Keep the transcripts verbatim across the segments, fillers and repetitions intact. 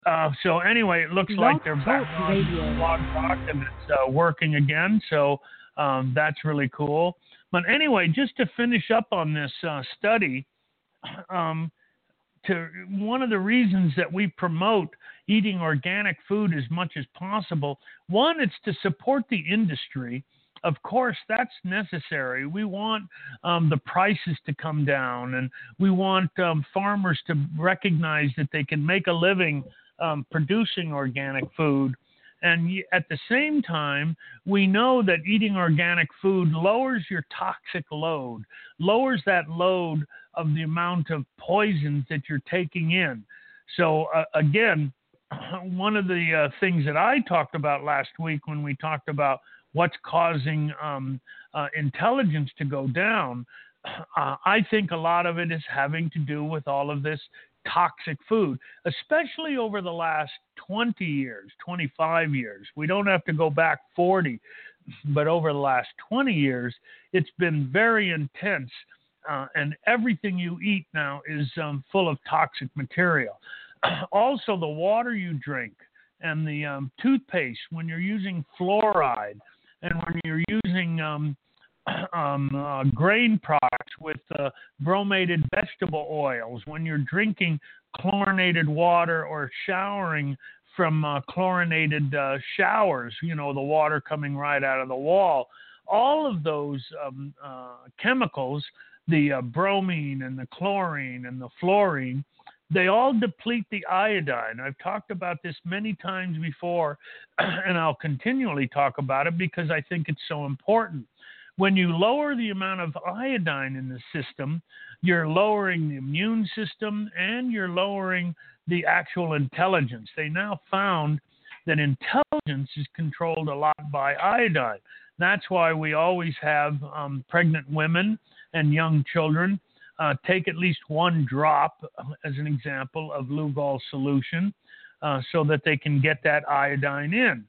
Uh, so anyway, it looks Blog like they're Talk back on Radio. Blog Talk and it's uh, working again. So um, that's really cool. But anyway, just to finish up on this uh, study, um, to one of the reasons that we promote eating organic food as much as possible, one, it's to support the industry. Of course, that's necessary. We want um, the prices to come down, and we want um, farmers to recognize that they can make a living um, producing organic food. And at the same time, we know that eating organic food lowers your toxic load, lowers that load of the amount of poisons that you're taking in. So uh, again, one of the uh, things that I talked about last week when we talked about what's causing um, uh, intelligence to go down, uh, I think a lot of it is having to do with all of this toxic food, especially over the last twenty years, twenty-five years. We don't have to go back forty, but over the last twenty years, it's been very intense. Uh, and everything you eat now is um, full of toxic material. Also, the water you drink and the um, toothpaste, when you're using fluoride and when you're using um, um, uh, grain products with uh, bromated vegetable oils, when you're drinking chlorinated water or showering from uh, chlorinated uh, showers, you know, the water coming right out of the wall, all of those um, uh, chemicals, the uh, bromine and the chlorine and the fluorine, they all deplete the iodine. I've talked about this many times before, and I'll continually talk about it because I think it's so important. When you lower the amount of iodine in the system, you're lowering the immune system and you're lowering the actual intelligence. They now found that intelligence is controlled a lot by iodine. That's why we always have um, pregnant women and young children uh, take at least one drop, as an example, of Lugol solution uh, so that they can get that iodine in.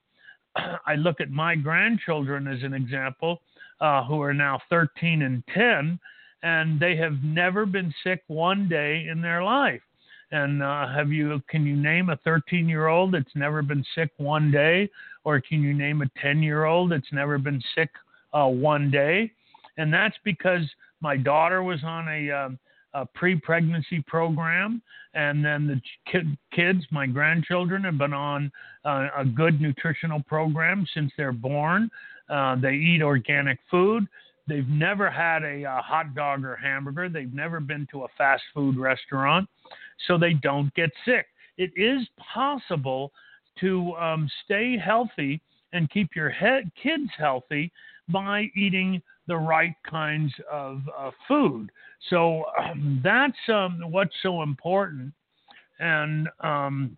I look at my grandchildren as an example, uh, who are now thirteen and ten, and they have never been sick one day in their life. And uh, have you? Can you name a thirteen-year-old that's never been sick one day, or can you name a ten-year-old that's never been sick uh, one day? And that's because my daughter was on a, um, a pre-pregnancy program, and then the kid, kids, my grandchildren, have been on uh, a good nutritional program since they're born. Uh, they eat organic food. They've never had a, a hot dog or hamburger. They've never been to a fast food restaurant, so they don't get sick. It is possible to um, stay healthy and keep your he- kids healthy by eating the right kinds of uh, food. So um, that's um, what's so important. And um,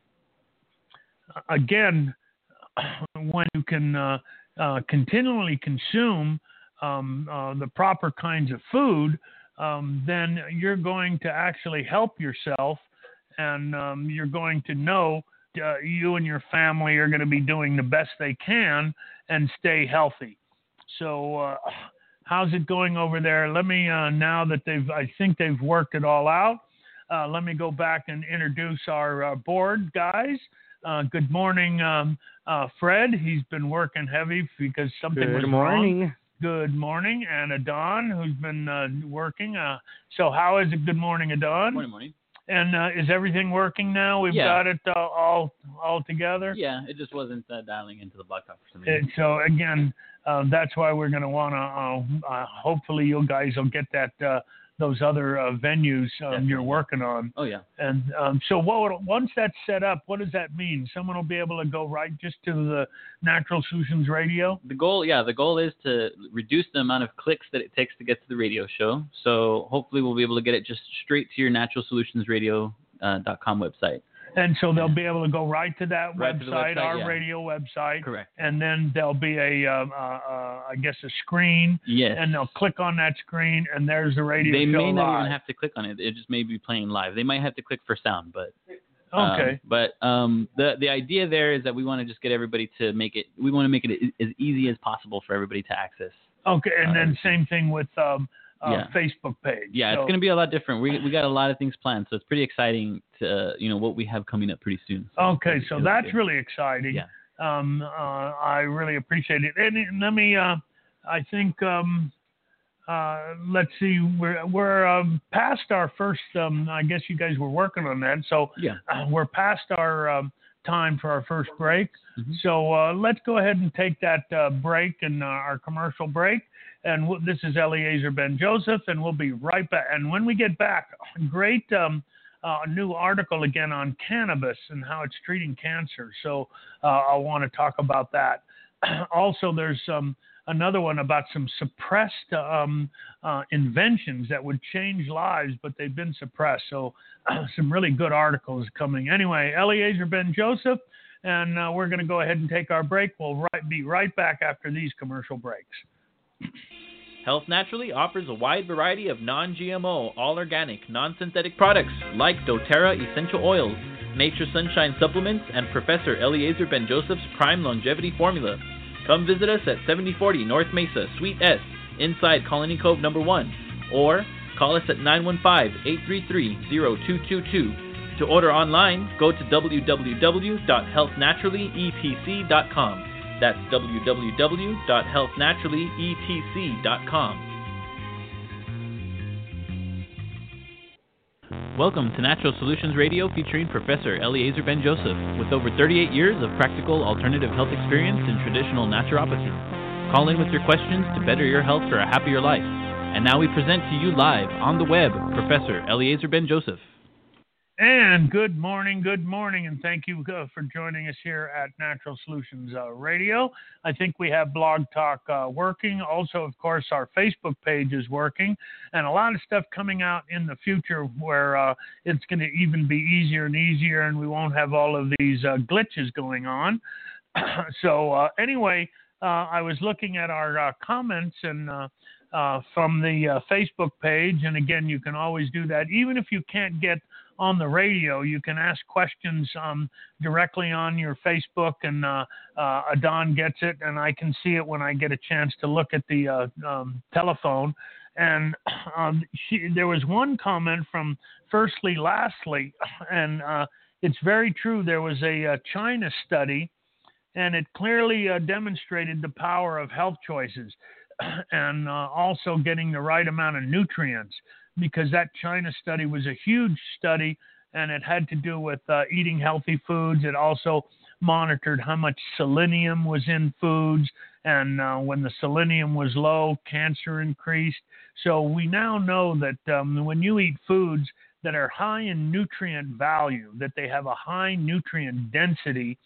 again, when you can uh, uh, continually consume um, uh, the proper kinds of food, um, then you're going to actually help yourself, and um, you're going to know uh, you and your family are going to be doing the best they can and stay healthy. So uh, how's it going over there? Let me, uh, now that they've, I think they've worked it all out, uh, let me go back and introduce our uh, board guys. Uh, good morning, um, uh, Fred. He's been working heavy because something Good was morning. wrong. Good morning. And Adon, who's been uh, working. Uh, so how is it? Good morning, Adon. Morning, morning. And uh, is everything working now? We've Yeah. got it uh, all all together? Yeah, it just wasn't uh, dialing into the Blog Talk for some reason. And so, again, uh, that's why we're going to want to, uh, uh, hopefully you guys will get that uh, those other uh, venues um, you're working on. Oh, yeah. And um, so what would, once that's set up, what does that mean? Someone will be able to go right just to the Natural Solutions Radio? The goal, yeah, the goal is to reduce the amount of clicks that it takes to get to the radio show. So hopefully we'll be able to get it just straight to your natural solutions radio dot com website. And so they'll be able to go right to that Right website, to the website, our yeah. radio website. Correct. And then there'll be a, uh, uh, uh, I guess, a screen. Yes. And they'll click on that screen, and there's the radio They show may not live. even have to click on it. It just may be playing live. They might have to click for sound, but Okay. Um, but um, the the idea there is that we want to just get everybody to make it. We want to make it as easy as possible for everybody to access. Okay, and Uh, then same thing with um, uh, yeah. Facebook page. Yeah, so, it's going to be a lot different. We we got a lot of things planned, so it's pretty exciting to, uh, you know, what we have coming up pretty soon. So okay, so that's good. really exciting. Yeah. Um, uh, I really appreciate it. And, and let me, uh, I think, um, uh, let's see, we're, we're um, past our first, um, I guess you guys were working on that. So yeah. uh, we're past our um, time for our first break. Mm-hmm. So uh, let's go ahead and take that uh, break and uh, our commercial break. And w- this is Eliezer Ben-Joseph, and we'll be right back. And when we get back, great um, uh, new article again on cannabis and how it's treating cancer. So uh, I want to talk about that. Also, there's um, another one about some suppressed um, uh, inventions that would change lives, but they've been suppressed. So uh, some really good articles coming. Anyway, Eliezer Ben-Joseph, and uh, we're going to go ahead and take our break. We'll right, be right back after these commercial breaks. Health Naturally offers a wide variety of non-G M O, all-organic, non-synthetic products like doTERRA essential oils, Nature Sunshine supplements, and Professor Eliezer Ben-Joseph's Prime Longevity Formula. Come visit us at seventy forty North Mesa, Suite S, inside Colony Cove number one, or call us at nine one five, eight three three, zero two two two. To order online, go to w w w dot health naturally e t c dot com. That's w w w dot health naturally e t c dot com. Welcome to Natural Solutions Radio featuring Professor Eliezer Ben-Joseph with over thirty-eight years of practical alternative health experience in traditional naturopathy. Call in with your questions to better your health for a happier life. And now we present to you live on the web, Professor Eliezer Ben-Joseph. And good morning, good morning, and thank you uh, for joining us here at Natural Solutions uh, Radio. I think we have Blog Talk uh, working. Also, of course, our Facebook page is working, and a lot of stuff coming out in the future where uh, it's going to even be easier and easier, and we won't have all of these uh, glitches going on. so uh, anyway, uh, I was looking at our uh, comments and uh, uh, from the uh, Facebook page, and again, you can always do that. Even if you can't get on the radio, you can ask questions um, directly on your Facebook, and uh, uh, Adon gets it, and I can see it when I get a chance to look at the uh, um, telephone. And um, she, there was one comment from Firstly Lastly, and uh, it's very true. There was a, a China study, and it clearly uh, demonstrated the power of health choices and uh, also getting the right amount of nutrients, because that China study was a huge study, and it had to do with uh, eating healthy foods. It also monitored how much selenium was in foods, and uh, when the selenium was low, cancer increased. So we now know that um, when you eat foods that are high in nutrient value, that they have a high nutrient density,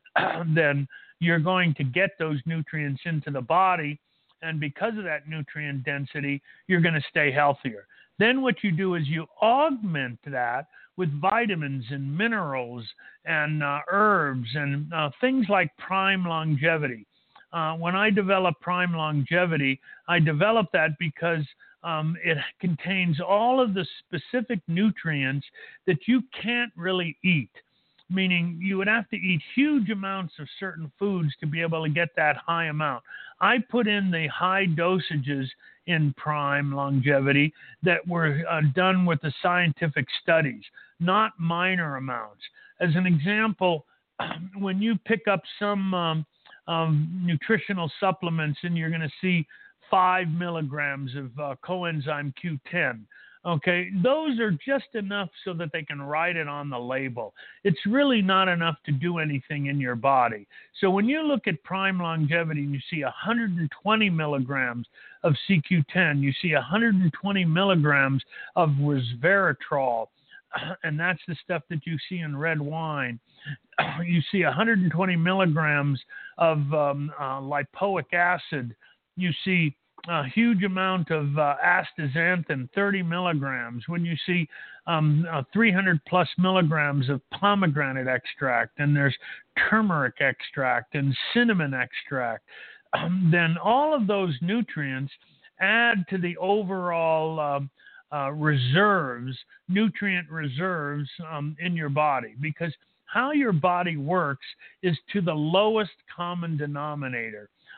then you're going to get those nutrients into the body, and because of that nutrient density, you're going to stay healthier. Then what you do is you augment that with vitamins and minerals and uh, herbs and uh, things like Prime Longevity. Uh, when I developed Prime Longevity, I developed that because um, it contains all of the specific nutrients that you can't really eat, meaning you would have to eat huge amounts of certain foods to be able to get that high amount. I put in the high dosages in Prime Longevity that were uh, done with the scientific studies, not minor amounts. As an example, when you pick up some um, um, nutritional supplements and you're going to see five milligrams of uh, coenzyme Q ten, okay, those are just enough so that they can write it on the label. It's really not enough to do anything in your body. So when you look at Prime Longevity and you see one hundred twenty milligrams of C Q ten, you see one hundred twenty milligrams of resveratrol, and that's the stuff that you see in red wine. You see one hundred twenty milligrams of um, uh, lipoic acid. You see a huge amount of uh, astaxanthin, thirty milligrams. When you see um, uh, three hundred plus milligrams of pomegranate extract, and there's turmeric extract and cinnamon extract, um, then all of those nutrients add to the overall uh, uh, reserves, nutrient reserves um, in your body, because how your body works is to the lowest common denominator.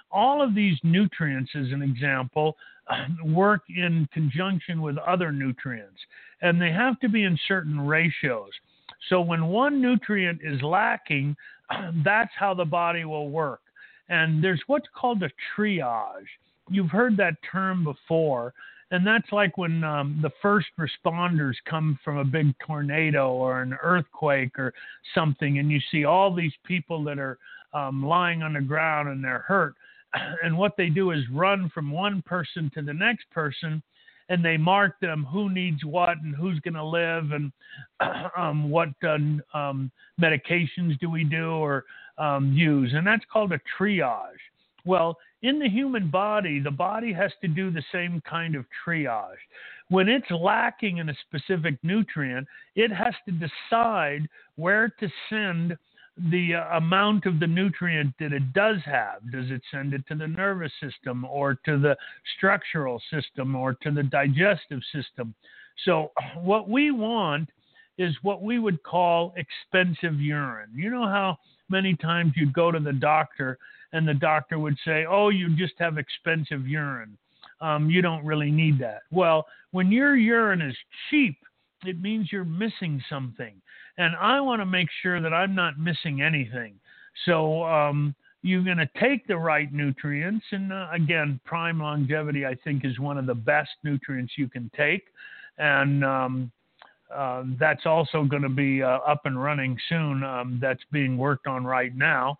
all of these nutrients, as an example, work in conjunction with other nutrients, and they have to be in certain ratios. So when one nutrient is lacking, that's how the body will work. And there's what's called a triage. You've heard that term before, and that's like when um, the first responders come from a big tornado or an earthquake or something, and you see all these people that are um, lying on the ground and they're hurt. And what they do is run from one person to the next person, and they mark them who needs what and who's going to live and um, what uh, um, medications do we do or um, use. And that's called a triage. Well, in the human body, the body has to do the same kind of triage. When it's lacking in a specific nutrient, it has to decide where to send the uh, amount of the nutrient that it does have. Does it send it to the nervous system or to the structural system or to the digestive system? So what we want is what we would call expensive urine. You know how many times you go to the doctor and the doctor would say, oh, you just have expensive urine. Um, you don't really need that. Well, when your urine is cheap, it means you're missing something. And I want to make sure that I'm not missing anything. So um, you're going to take the right nutrients. And uh, again, Prime Longevity, I think, is one of the best nutrients you can take. And um, uh, that's also going to be uh, up and running soon. Um, that's being worked on right now.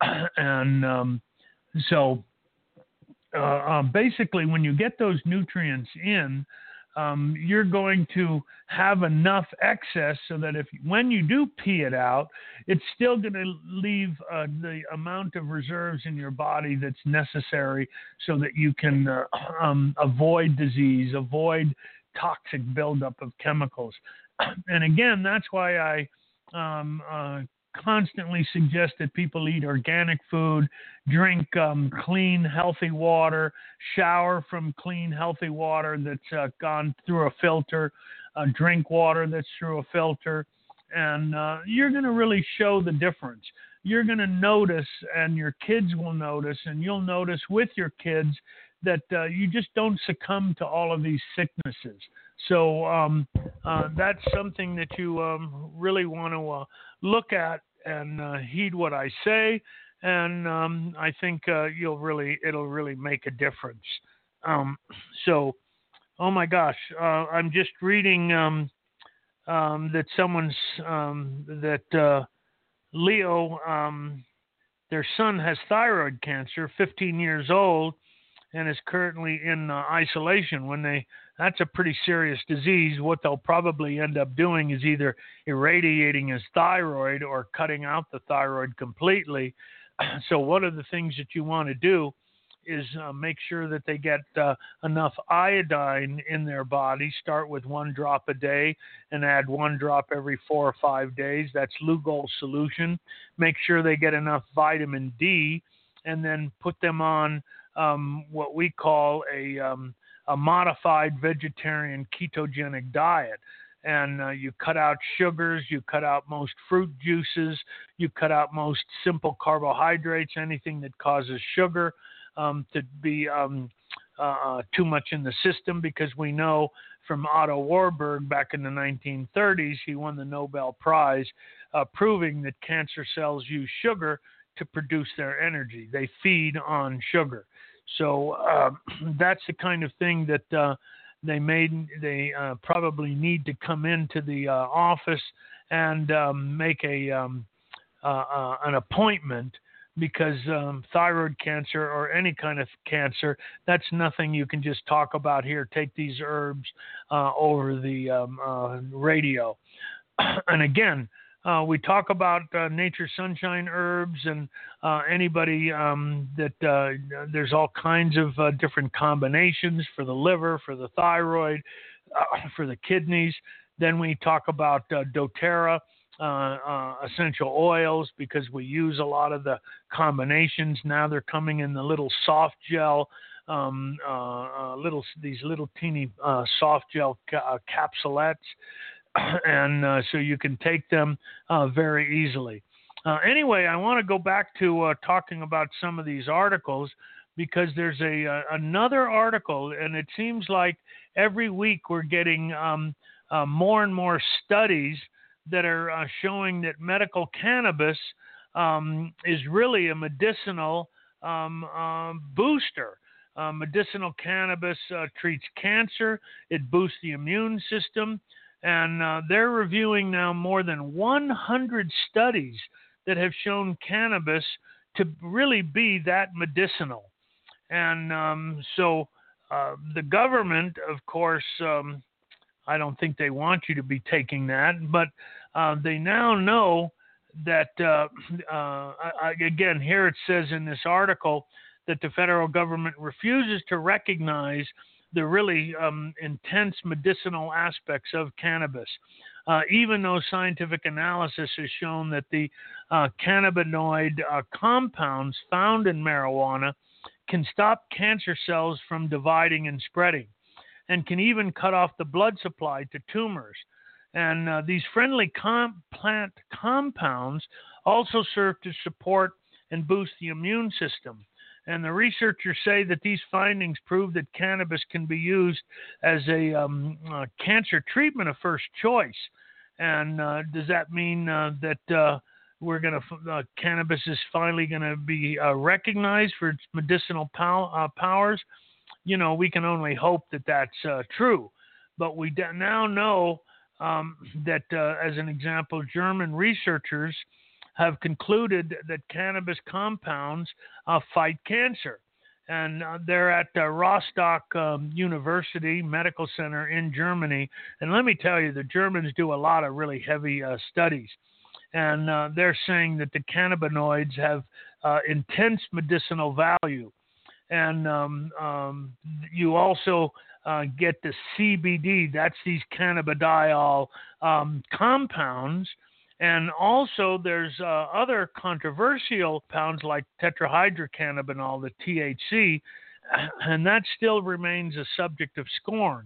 and um, so uh, uh, basically, when you get those nutrients in, Um, you're going to have enough excess so that if when you do pee it out, it's still going to leave uh, the amount of reserves in your body that's necessary so that you can uh, um, avoid disease, avoid toxic buildup of chemicals. And again, that's why I um, uh, constantly suggest that people eat organic food, drink um, clean, healthy water, shower from clean, healthy water that's uh, gone through a filter, uh, drink water that's through a filter, and uh, you're going to really show the difference. You're going to notice, and your kids will notice, and you'll notice with your kids that uh, you just don't succumb to all of these sicknesses. So um, uh, that's something that you um, really want to uh, look at and uh, heed what I say, and um, I think uh, you'll really it'll really make a difference. Um, so, oh my gosh, uh, I'm just reading um, um, that someone's um, that uh, Leo, um, their son has thyroid cancer, fifteen years old, and is currently in uh, isolation. When they That's a pretty serious disease. What they'll probably end up doing is either irradiating his thyroid or cutting out the thyroid completely. So one of the things that you want to do is uh, make sure that they get uh, enough iodine in their body. Start with one drop a day and add one drop every four or five days. That's Lugol solution. Make sure they get enough vitamin D, and then put them on um, what we call a um, a modified vegetarian ketogenic diet. And uh, you cut out sugars, you cut out most fruit juices, you cut out most simple carbohydrates, anything that causes sugar um, to be um, uh, too much in the system, because we know from Otto Warburg back in the nineteen thirties, he won the Nobel Prize, uh, proving that cancer cells use sugar to produce their energy. They feed on sugar. So uh, that's the kind of thing that uh, they made. They uh, probably need to come into the uh, office and um, make a um, uh, uh, an appointment, because um, thyroid cancer or any kind of cancer, that's nothing you can just talk about here. Take these herbs uh, over the um, uh, radio. And again, Uh, we talk about uh, Nature Sunshine herbs, and uh, anybody um, that uh, there's all kinds of uh, different combinations for the liver, for the thyroid, uh, for the kidneys. Then we talk about uh, doTERRA uh, uh, essential oils, because we use a lot of the combinations. Now they're coming in the little soft gel, um, uh, uh, little these little teeny uh, soft gel ca- uh, capsulettes. And uh, so you can take them uh, very easily. Uh, anyway, I want to go back to uh, talking about some of these articles because there's a uh, another article, and it seems like every week we're getting um, uh, more and more studies that are uh, showing that medical cannabis um, is really a medicinal um, uh, booster. Uh, medicinal cannabis uh, treats cancer. It boosts the immune system. And uh, they're reviewing now more than one hundred studies that have shown cannabis to really be that medicinal. And um, so uh, the government, of course, um, I don't think they want you to be taking that, but uh, they now know that, uh, uh, I, again, here it says in this article that the federal government refuses to recognize the really um, intense medicinal aspects of cannabis. Uh, even though scientific analysis has shown that the uh, cannabinoid uh, compounds found in marijuana can stop cancer cells from dividing and spreading, and can even cut off the blood supply to tumors. And uh, these friendly com- plant compounds also serve to support and boost the immune system. And the researchers say that these findings prove that cannabis can be used as a um, uh, cancer treatment of first choice. And uh, does that mean uh, that uh, we're going to uh, cannabis is finally going to be uh, recognized for its medicinal pow- uh, powers? You know, we can only hope that that's uh, true. But we d- now know um, that, uh, as an example, German researchers have concluded that cannabis compounds uh, fight cancer. And uh, they're at uh, Rostock um, University Medical Center in Germany. And let me tell you, the Germans do a lot of really heavy uh, studies. And uh, they're saying that the cannabinoids have uh, intense medicinal value. And um, um, you also uh, get the C B D, that's these cannabidiol um, compounds. And also there's uh, other controversial compounds like tetrahydrocannabinol, the T H C, and that still remains a subject of scorn.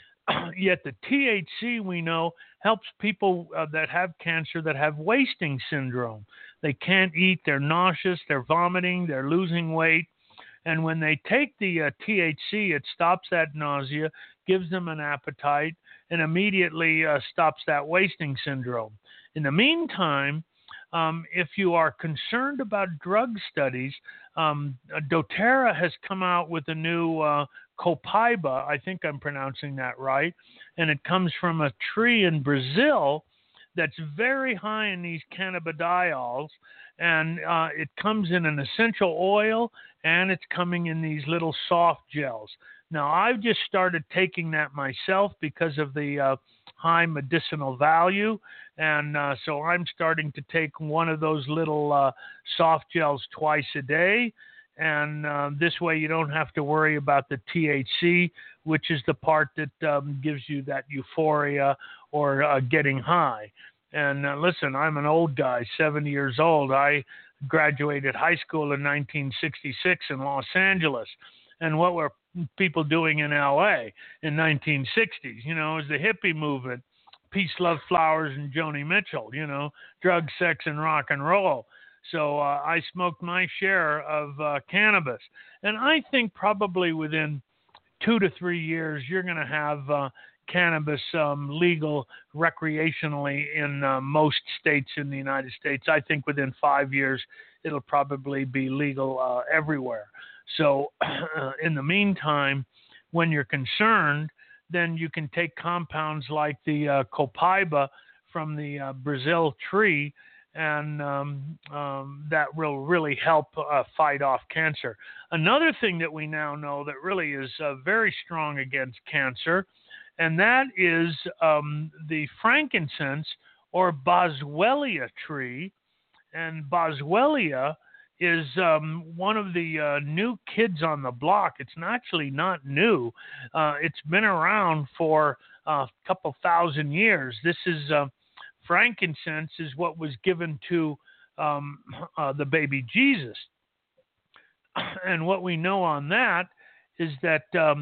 Yet the T H C, we know, helps people uh, that have cancer that have wasting syndrome. They can't eat, they're nauseous, they're vomiting, they're losing weight. And when they take the uh, T H C, it stops that nausea, gives them an appetite, and immediately uh, stops that wasting syndrome. In the meantime, um, if you are concerned about drug studies, um, doTERRA has come out with a new uh, copaiba, I think I'm pronouncing that right, and it comes from a tree in Brazil that's very high in these cannabidiols, and uh, it comes in an essential oil, and it's coming in these little soft gels. Now, I've just started taking that myself because of the uh, high medicinal value, and uh, so I'm starting to take one of those little uh, soft gels twice a day, and uh, this way you don't have to worry about the T H C, which is the part that um, gives you that euphoria or uh, getting high. And uh, listen, I'm an old guy, seventy years old. I graduated high school in nineteen sixty-six in Los Angeles. And what were people doing in L A in nineteen sixties? You know, it was the hippie movement, peace, love, flowers, and Joni Mitchell, you know, drug, sex, and rock and roll. So uh, I smoked my share of uh, cannabis. And I think probably within two to three years, you're going to have uh, cannabis um, legal recreationally in uh, most states in the United States. I think within five years, it'll probably be legal uh, everywhere. So uh, in the meantime, when you're concerned, then you can take compounds like the uh, copaiba from the uh, Brazil tree, and um, um, that will really help uh, fight off cancer. Another thing that we now know that really is uh, very strong against cancer, and that is um, the frankincense or boswellia tree. And boswellia is um, one of the uh, new kids on the block. It's actually not new. Uh, it's been around for a couple thousand years. This is uh, frankincense is what was given to um, uh, the baby Jesus. And what we know on that is that um,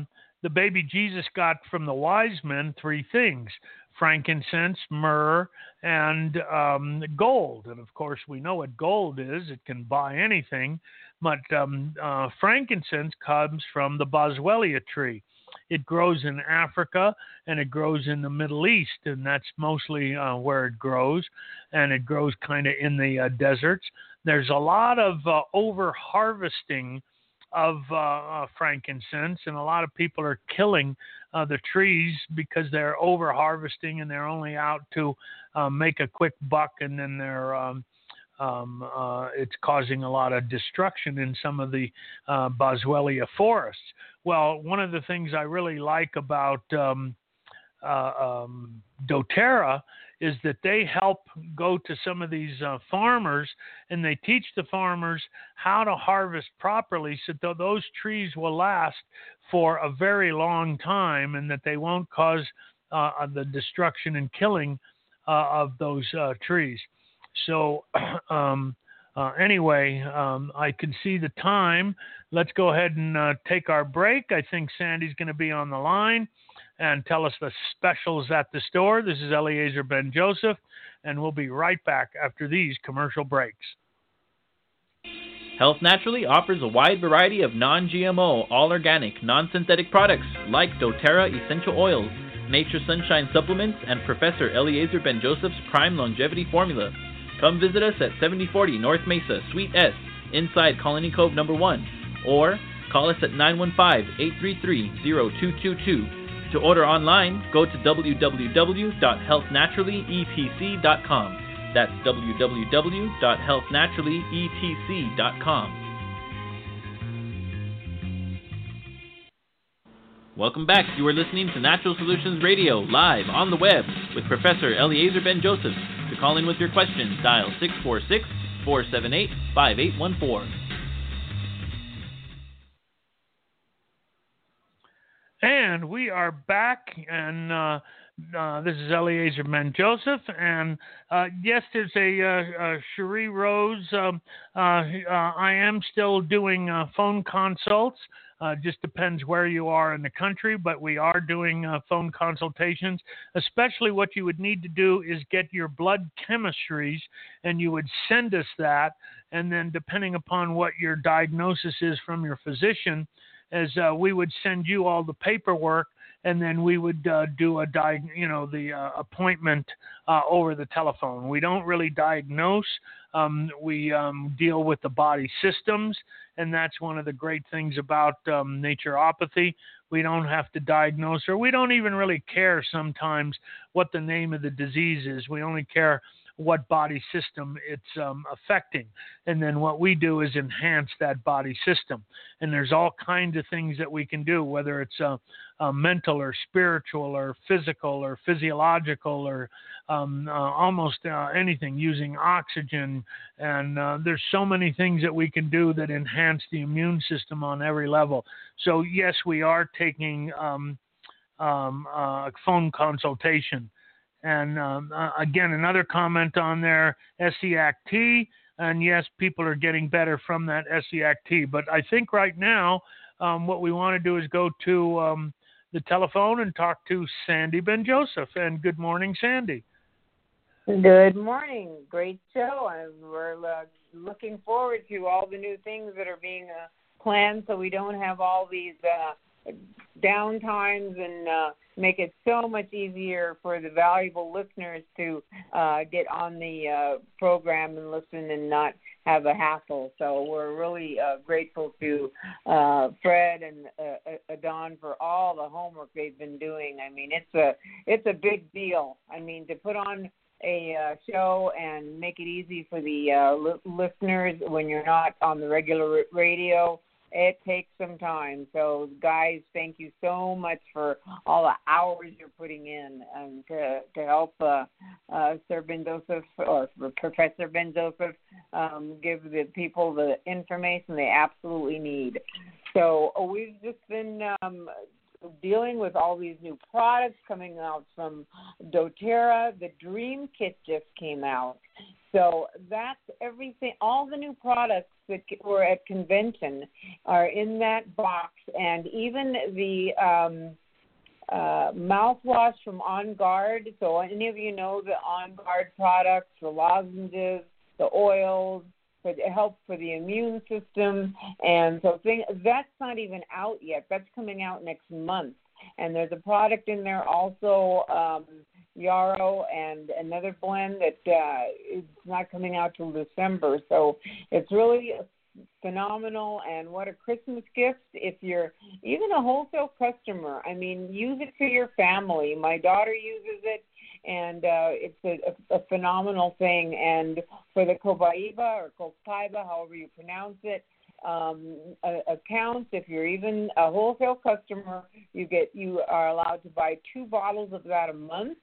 the baby Jesus got from the wise men three things: frankincense, myrrh, and um, gold. And of course, we know what gold is. It can buy anything. But um, uh, frankincense comes from the boswellia tree. It grows in Africa and it grows in the Middle East, and that's mostly uh, where it grows. And it grows kind of in the uh, deserts. There's a lot of uh, over harvesting of uh, uh, frankincense, and a lot of people are killing uh, the trees because they're over harvesting and they're only out to uh, make a quick buck, and then they're um, um, uh, it's causing a lot of destruction in some of the uh, boswellia forests. Well, one of the things I really like about um, uh, um, doTERRA is that they help go to some of these uh, farmers, and they teach the farmers how to harvest properly so that those trees will last for a very long time, and that they won't cause uh, the destruction and killing uh, of those uh, trees. So um, uh, anyway, um, I can see the time. Let's go ahead and uh, take our break. I think Sandy's going to be on the line and tell us the specials at the store. This is Eliezer Ben-Joseph, and we'll be right back after these commercial breaks. Health Naturally offers a wide variety of non-G M O, all-organic, non-synthetic products like doTERRA Essential Oils, Nature Sunshine Supplements, and Professor Eliezer Ben-Joseph's Prime Longevity Formula. Come visit us at seventy forty North Mesa, Suite S, inside Colony Cove number one, or call us at nine one five, eight three three, zero two two two. To order online, go to w w w dot health naturally e t c dot com. That's w w w dot health naturally e t c dot com. Welcome back. You are listening to Natural Solutions Radio, live on the web with Professor Eliezer Ben-Joseph. To call in with your questions, dial six four six, four seven eight, five eight one four. And we are back, and uh, uh, this is Eliezer Ben-Joseph, and uh, yes, there's a, uh, uh, Cherie Rose. Um, uh, uh, I am still doing uh, phone consults. Uh, just depends where you are in the country, but we are doing uh, phone consultations. Especially what you would need to do is get your blood chemistries, and you would send us that, and then depending upon what your diagnosis is from your physician, as uh, we would send you all the paperwork, and then we would uh, do a diag- you know, the uh, appointment uh, over the telephone. We don't really diagnose. Um, we um, deal with the body systems, and that's one of the great things about um, naturopathy. We don't have to diagnose, or we don't even really care sometimes what the name of the disease is. We only care what body system it's um, affecting. And then what we do is enhance that body system. And there's all kinds of things that we can do, whether it's uh, uh, mental or spiritual or physical or physiological or um, uh, almost uh, anything, using oxygen. And uh, there's so many things that we can do that enhance the immune system on every level. So yes, we are taking um, um, uh, phone consultation. And um, uh, again, another comment on there, S-E-A-C-T, and yes, people are getting better from that S-E-A-C-T. But I think right now um, what we want to do is go to um, the telephone and talk to Sandy Ben-Joseph. And good morning, Sandy. Good morning. Great show. And we're uh, looking forward to all the new things that are being uh, planned so we don't have all these uh, downtimes and uh, make it so much easier for the valuable listeners to uh, get on the uh, program and listen and not have a hassle. So we're really uh, grateful to uh, Fred and uh, Adon for all the homework they've been doing. I mean, it's a it's a big deal. I mean, to put on a uh, show and make it easy for the uh, li- listeners when you're not on the regular r- radio, it takes some time. So, guys, thank you so much for all the hours you're putting in and to, to help uh, uh, Sir Ben-Joseph or Professor Ben-Joseph um, give the people the information they absolutely need. So uh, we've just been um, dealing with all these new products coming out from doTERRA. The Dream Kit just came out. So that's everything. All the new products that were at convention are in that box, and even the um, uh, mouthwash from On Guard. So any of you know the On Guard products, the lozenges, the oils, for the help for the immune system, and so thing, that's not even out yet. That's coming out next month. And there's a product in there also, um, Yarrow, and another blend that uh, is not coming out till December. So it's really phenomenal, and what a Christmas gift if you're even a wholesale customer. I mean, use it for your family. My daughter uses it, and uh, it's a, a, a phenomenal thing. And for the Cobaiba or Copaiba, however you pronounce it, um, uh, accounts, if you're even a wholesale customer, you get you are allowed to buy two bottles of that a month,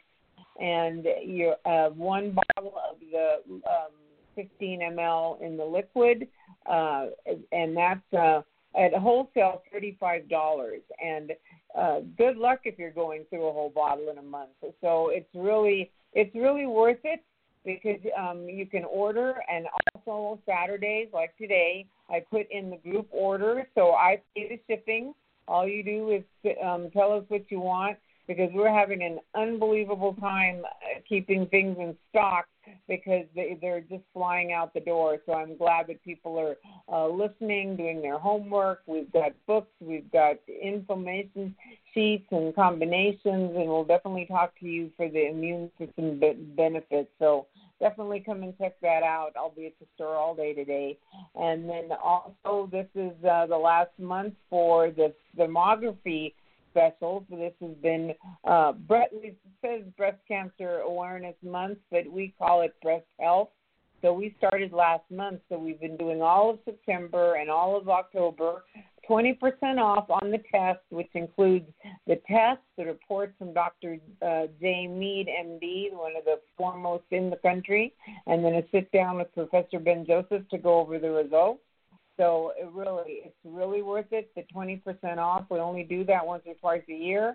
and you uh, one bottle of the um, fifteen milliliters in the liquid, uh, and that's uh, at wholesale thirty-five dollars. And uh, good luck if you're going through a whole bottle in a month. So it's really it's really worth it, because um, you can order, and also Saturdays like today, I put in the group order, so I pay the shipping. All you do is um, tell us what you want, because we're having an unbelievable time keeping things in stock, because they, they're just flying out the door. So I'm glad that people are uh, listening, doing their homework. We've got books, we've got information sheets and combinations, and we'll definitely talk to you for the immune system benefits. So definitely come and check that out. I'll be at the store all day today. And then also this is uh, the last month for the thermography specials. This has been, uh, it says Breast Cancer Awareness Month, but we call it Breast Health. So we started last month, so we've been doing all of September and all of October, twenty percent off on the test, which includes the test, the reports from Doctor Uh, Jay Mead, M D, one of the foremost in the country, and then a sit-down with Professor Ben Joseph to go over the results. So it really, it's really worth it, the twenty percent off. We only do that once or twice a year.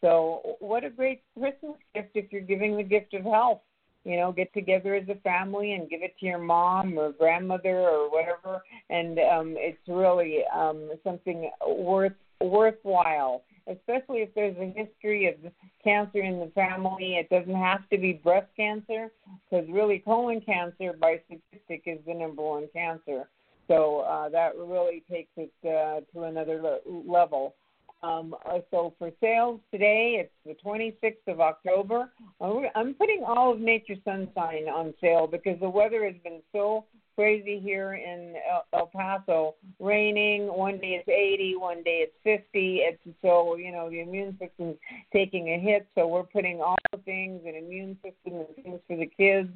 So what a great Christmas gift if you're giving the gift of health. You know, get together as a family and give it to your mom or grandmother or whatever. And um, it's really um, something worth worthwhile, especially if there's a history of cancer in the family. It doesn't have to be breast cancer, because really colon cancer by statistic is the number one cancer. So uh, that really takes it uh, to another le- level. Um, so for sales today, it's the twenty-sixth of October. Uh, I'm putting all of Nature Sunshine on sale because the weather has been so crazy here in El, El Paso. Raining, one day it's eighty, one day it's fifty. It's so, you know, the immune system's taking a hit. So we're putting all the things, an immune system and things for the kids.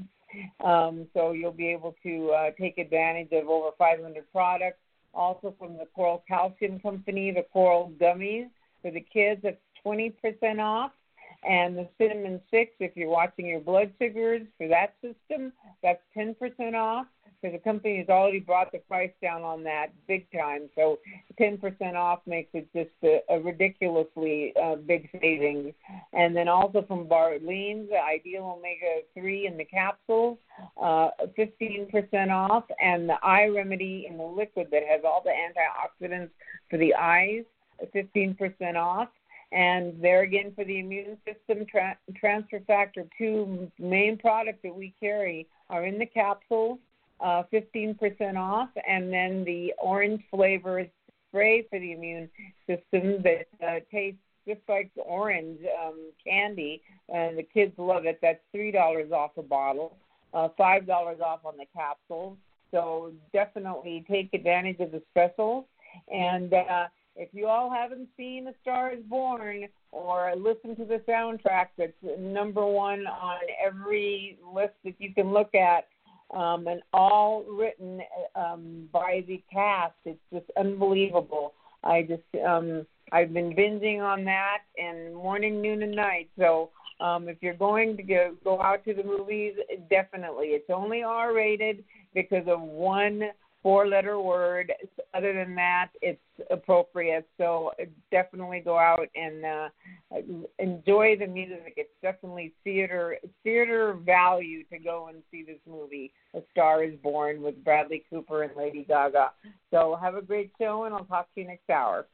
Um, so you'll be able to uh, take advantage of over five hundred products. Also from the Coral Calcium Company, the Coral Gummies for the kids, that's twenty percent off. And the Cinnamon Six, if you're watching your blood sugars for that system, that's ten percent off, because the company has already brought the price down on that big time. So ten percent off makes it just a, a ridiculously uh, big savings. And then also from Barleans, the Ideal Omega three in the capsules, uh, fifteen percent off. And the Eye Remedy in the liquid that has all the antioxidants for the eyes, fifteen percent off. And there again for the immune system, tra- transfer factor two main products that we carry are in the capsules, uh, fifteen percent off. And then the orange flavor spray for the immune system that uh, tastes just like orange um, candy. And the kids love it. That's three dollars off a bottle, uh, five dollars off on the capsules. So definitely take advantage of the specials. And uh, if you all haven't seen A Star is Born or listened to the soundtrack that's number one on every list that you can look at, um, and all written um, by the cast, it's just unbelievable. I just, um, I've been binging on that and morning, noon, and night. So um, if you're going to go, go out to the movies, definitely. It's only R-rated because of one four-letter word. Other than that, it's appropriate. So definitely go out and uh, enjoy the music. It's definitely theater theater value to go and see this movie, A Star is Born, with Bradley Cooper and Lady Gaga. So have a great show, and I'll talk to you next hour.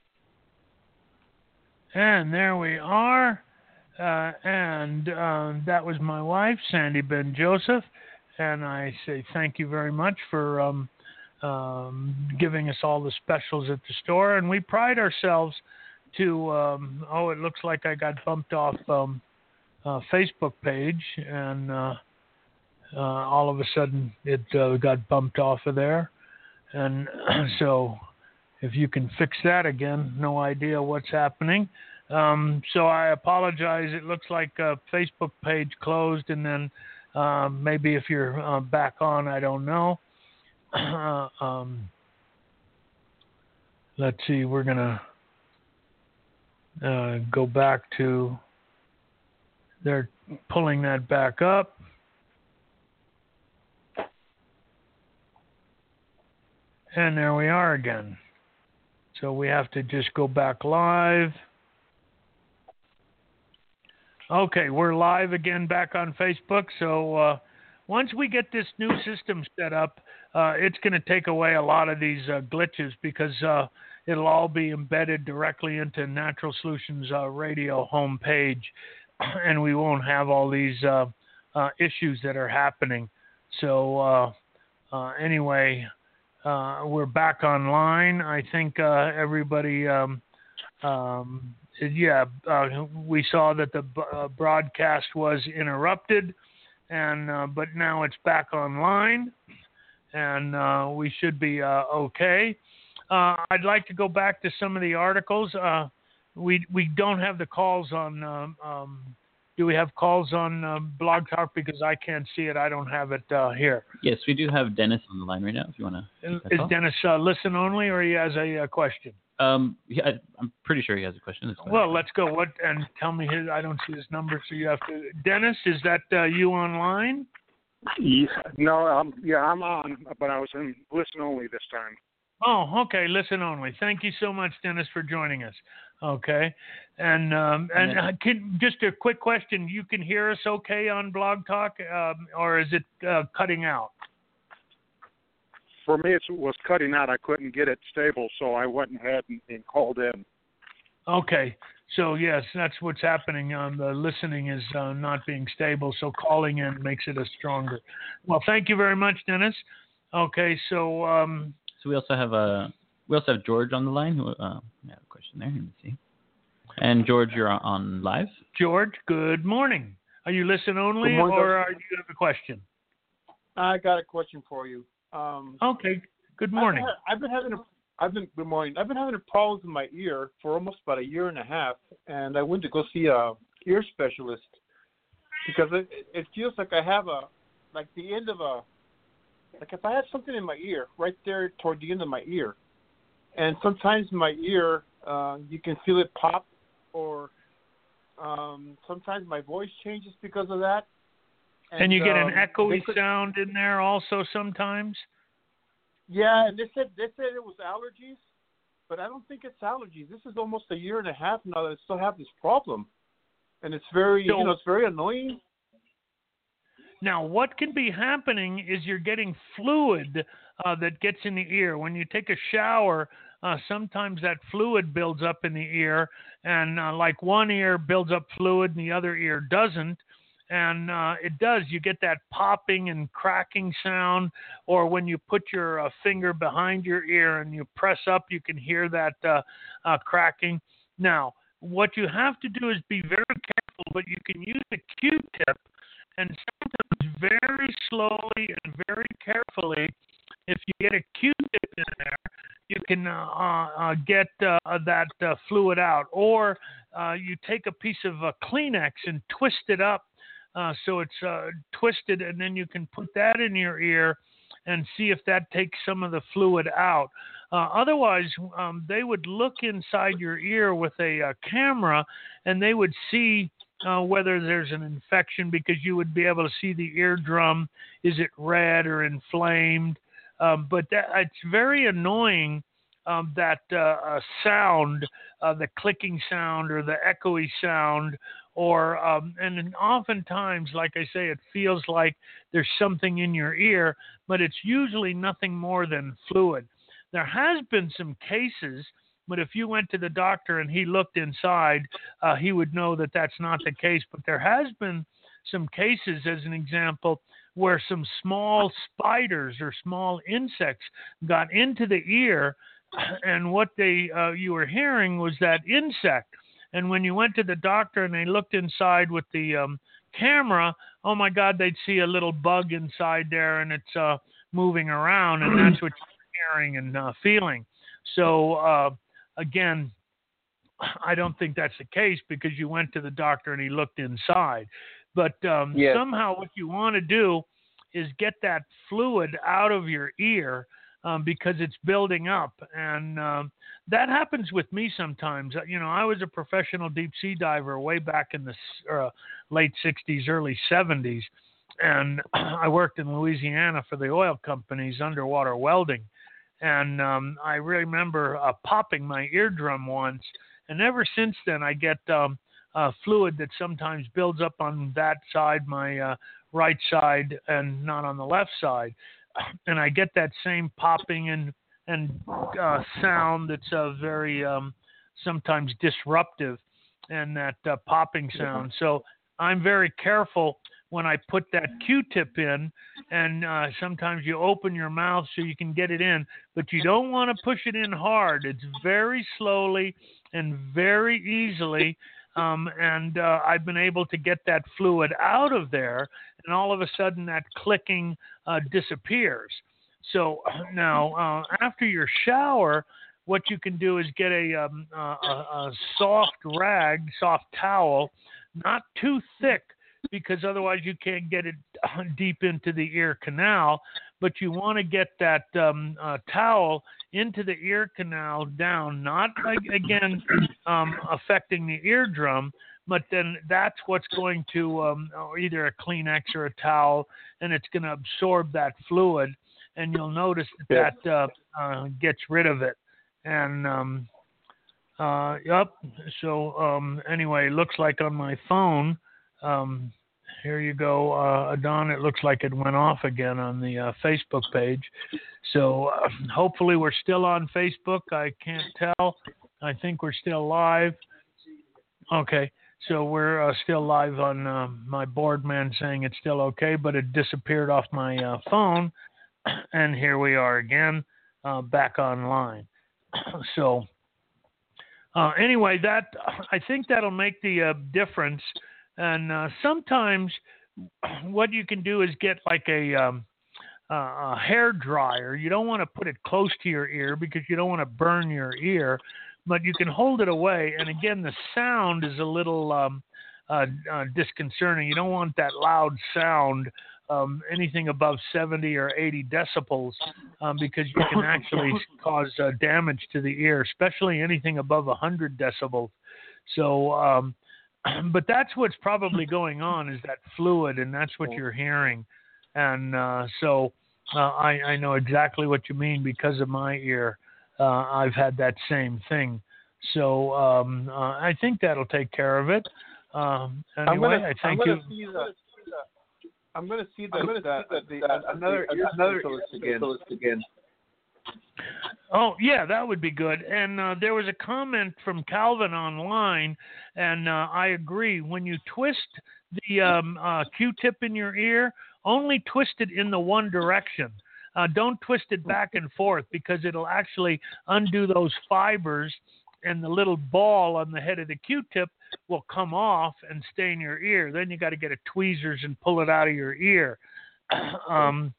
And there we are. Uh, and uh, that was my wife, Sandy Ben Joseph. And I say thank you very much for um, um, giving us all the specials at the store. And we pride ourselves to, um, oh, it looks like I got bumped off um, uh, Facebook page. And uh, uh, all of a sudden it uh, got bumped off of there. And so if you can fix that again, no idea what's happening. Um, so I apologize. It looks like a Facebook page closed, and then uh, maybe if you're uh, back on, I don't know. Uh, um, let's see. We're gonna uh, go back to. They're pulling that back up. And there we are again. So we have to just go back live. Okay, we're live again back on Facebook. So uh, once we get this new system set up, uh, it's going to take away a lot of these uh, glitches, because uh, it'll all be embedded directly into Natural Solutions uh, Radio homepage, and we won't have all these uh, uh, issues that are happening. So uh, uh, anyway, uh, we're back online. I think uh, everybody... Um, um, Yeah, uh, we saw that the uh, broadcast was interrupted, and uh, but now it's back online, and uh, we should be uh, okay. Uh, I'd like to go back to some of the articles. Uh, we we don't have the calls on. Um, um, do we have calls on uh, Blog Talk? Because I can't see it. I don't have it uh, here. Yes, we do have Dennis on the line right now. If you want to. Is Dennis uh, listen only, or he has a, a question? Um, yeah, I'm pretty sure he has a question. Well, let's go. What and tell me his. I don't see his number, so you have to. Dennis, is that uh, you online? Yeah, no, I'm yeah, I'm on, but I was in listen only this time. Oh, okay, listen only. Thank you so much, Dennis, for joining us. Okay, and um, and uh, can, just a quick question: you can hear us okay on Blog Talk, um, or is it uh, cutting out? For me, it was cutting out. I couldn't get it stable, so I went ahead and, and called in. Okay. So, yes, that's what's happening. Um, the listening is uh, not being stable, so calling in makes it a stronger. Well, thank you very much, Dennis. Okay, so... Um, so we also have a, we also have George on the line. Who, uh, we have a question there. Let me see. And, George, you're on live. George, good morning. Are you listen only, morning, or are you have a question? I got a question for you. Um, okay. Good morning. I've been, I've been having a, I've been good morning. I've been having a problem with my ear for almost about a year and a half, and I went to go see a ear specialist because it it feels like I have a like the end of a like if I had something in my ear right there toward the end of my ear, and sometimes my ear uh, you can feel it pop, or um, sometimes my voice changes because of that. And, and you get an um, echoey could, sound in there also sometimes? Yeah, and they said they said it was allergies, but I don't think it's allergies. This is almost a year and a half now that I still have this problem, and it's very so, you know it's very annoying. Now, what can be happening is you're getting fluid uh, that gets in the ear. When you take a shower, uh, sometimes that fluid builds up in the ear, and uh, like one ear builds up fluid and the other ear doesn't. And uh, it does. You get that popping and cracking sound, or when you put your uh, finger behind your ear and you press up, you can hear that uh, uh, cracking. Now, what you have to do is be very careful, but you can use a Q-tip, and sometimes very slowly and very carefully, if you get a Q-tip in there, you can uh, uh, get uh, that uh, fluid out. Or uh, you take a piece of uh, Kleenex and twist it up, Uh, so it's uh, twisted, and then you can put that in your ear and see if that takes some of the fluid out. Uh, otherwise, um, they would look inside your ear with a uh, camera, and they would see uh, whether there's an infection, because you would be able to see the eardrum. Is it red or inflamed? Um, but that, it's very annoying um, that uh, uh, sound, uh, the clicking sound or the echoey sound, or um, and then oftentimes, like I say, it feels like there's something in your ear, but it's usually nothing more than fluid. There has been some cases, but if you went to the doctor and he looked inside, uh, he would know that that's not the case. But there has been some cases, as an example, where some small spiders or small insects got into the ear, and what they uh, you were hearing was that insect. And when you went to the doctor and they looked inside with the um, camera, oh my God, they'd see a little bug inside there, and it's uh, moving around, and that's what you're hearing and uh, feeling. So uh, again, I don't think that's the case because you went to the doctor and he looked inside. But um, yes. somehow what you want to do is get that fluid out of your ear um, because it's building up. And um, that happens with me sometimes. You know, I was a professional deep sea diver way back in the uh, late sixties, early seventies. And I worked in Louisiana for the oil companies, underwater welding. And um, I remember uh, popping my eardrum once. And ever since then, I get um, uh, fluid that sometimes builds up on that side, my uh, right side, and not on the left side. And I get that same popping and and uh, sound that's uh, very um, sometimes disruptive, and that uh, popping sound. So I'm very careful when I put that Q-tip in, and uh, sometimes you open your mouth so you can get it in, but you don't want to push it in hard. It's very slowly and very easily, um, and uh, I've been able to get that fluid out of there, and all of a sudden that clicking uh, disappears. So now, uh, after your shower, what you can do is get a, um, a, a soft rag, soft towel, not too thick, because otherwise you can't get it deep into the ear canal. But you want to get that um, uh, towel into the ear canal down, not, again, um, affecting the eardrum, but then that's what's going to, um, or either a Kleenex or a towel, and it's going to absorb that fluid, and you'll notice that that uh, uh, gets rid of it. And, um, uh, yep, so um, anyway, looks like on my phone, Um, here you go, uh, Don. It looks like it went off again on the uh, Facebook page. So uh, hopefully we're still on Facebook. I can't tell. I think we're still live. Okay, so we're uh, still live on uh, my board man saying it's still okay, but it disappeared off my uh, phone. And here we are again, uh, back online. So uh, anyway, that I think that'll make the uh, difference. And uh, sometimes what you can do is get like a, um, uh, a hair dryer. You don't want to put it close to your ear because you don't want to burn your ear, but you can hold it away. And again, the sound is a little um, uh, uh, disconcerting. You don't want that loud sound, um, anything above seventy or eighty decibels, um, because you can actually cause uh, damage to the ear, especially anything above one hundred decibels. So, um, but that's what's probably going on, is that fluid, and that's what you're hearing. And uh, so uh, I, I know exactly what you mean because of my ear. Uh, I've had that same thing. So um, uh, I think that'll take care of it. Um, anyway, gonna, I thank you. I'm going to see the, the, the, the, the another another again. again. Oh, yeah, that would be good. And uh, there was a comment from Calvin online, and uh, I agree. When you twist the um, uh, Q-tip in your ear, only twist it in the one direction. Uh, don't twist it back and forth, because it'll actually undo those fibers, and the little ball on the head of the Q-tip will come off and stay in your ear. Then you got to get a tweezers and pull it out of your ear. um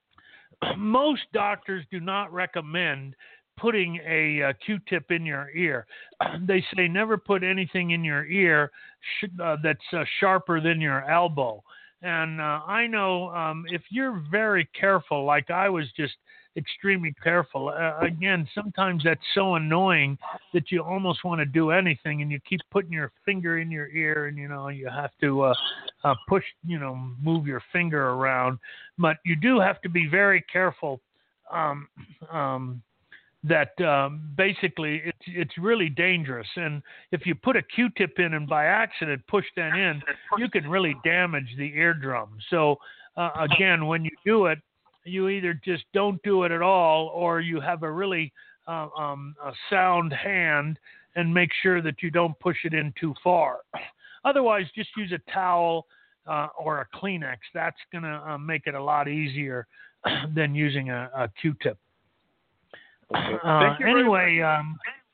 Most doctors do not recommend putting a uh, Q-tip in your ear. They say never put anything in your ear sh- uh, that's uh, sharper than your elbow. And uh, I know um, if you're very careful, like I was just extremely careful, uh, again, sometimes that's so annoying that you almost want to do anything, and you keep putting your finger in your ear, and, you know, you have to uh, uh, push, you know, move your finger around. But you do have to be very careful um, um, that um, basically it's it's really dangerous. And if you put a Q-tip in and by accident push that in, you can really damage the eardrum. So uh, again, when you do it, you either just don't do it at all, or you have a really uh, um, a sound hand and make sure that you don't push it in too far. Otherwise, just use a towel uh, or a Kleenex. That's going to uh, make it a lot easier than using a, a Q-tip. Okay. Uh, Thank you very anyway, um,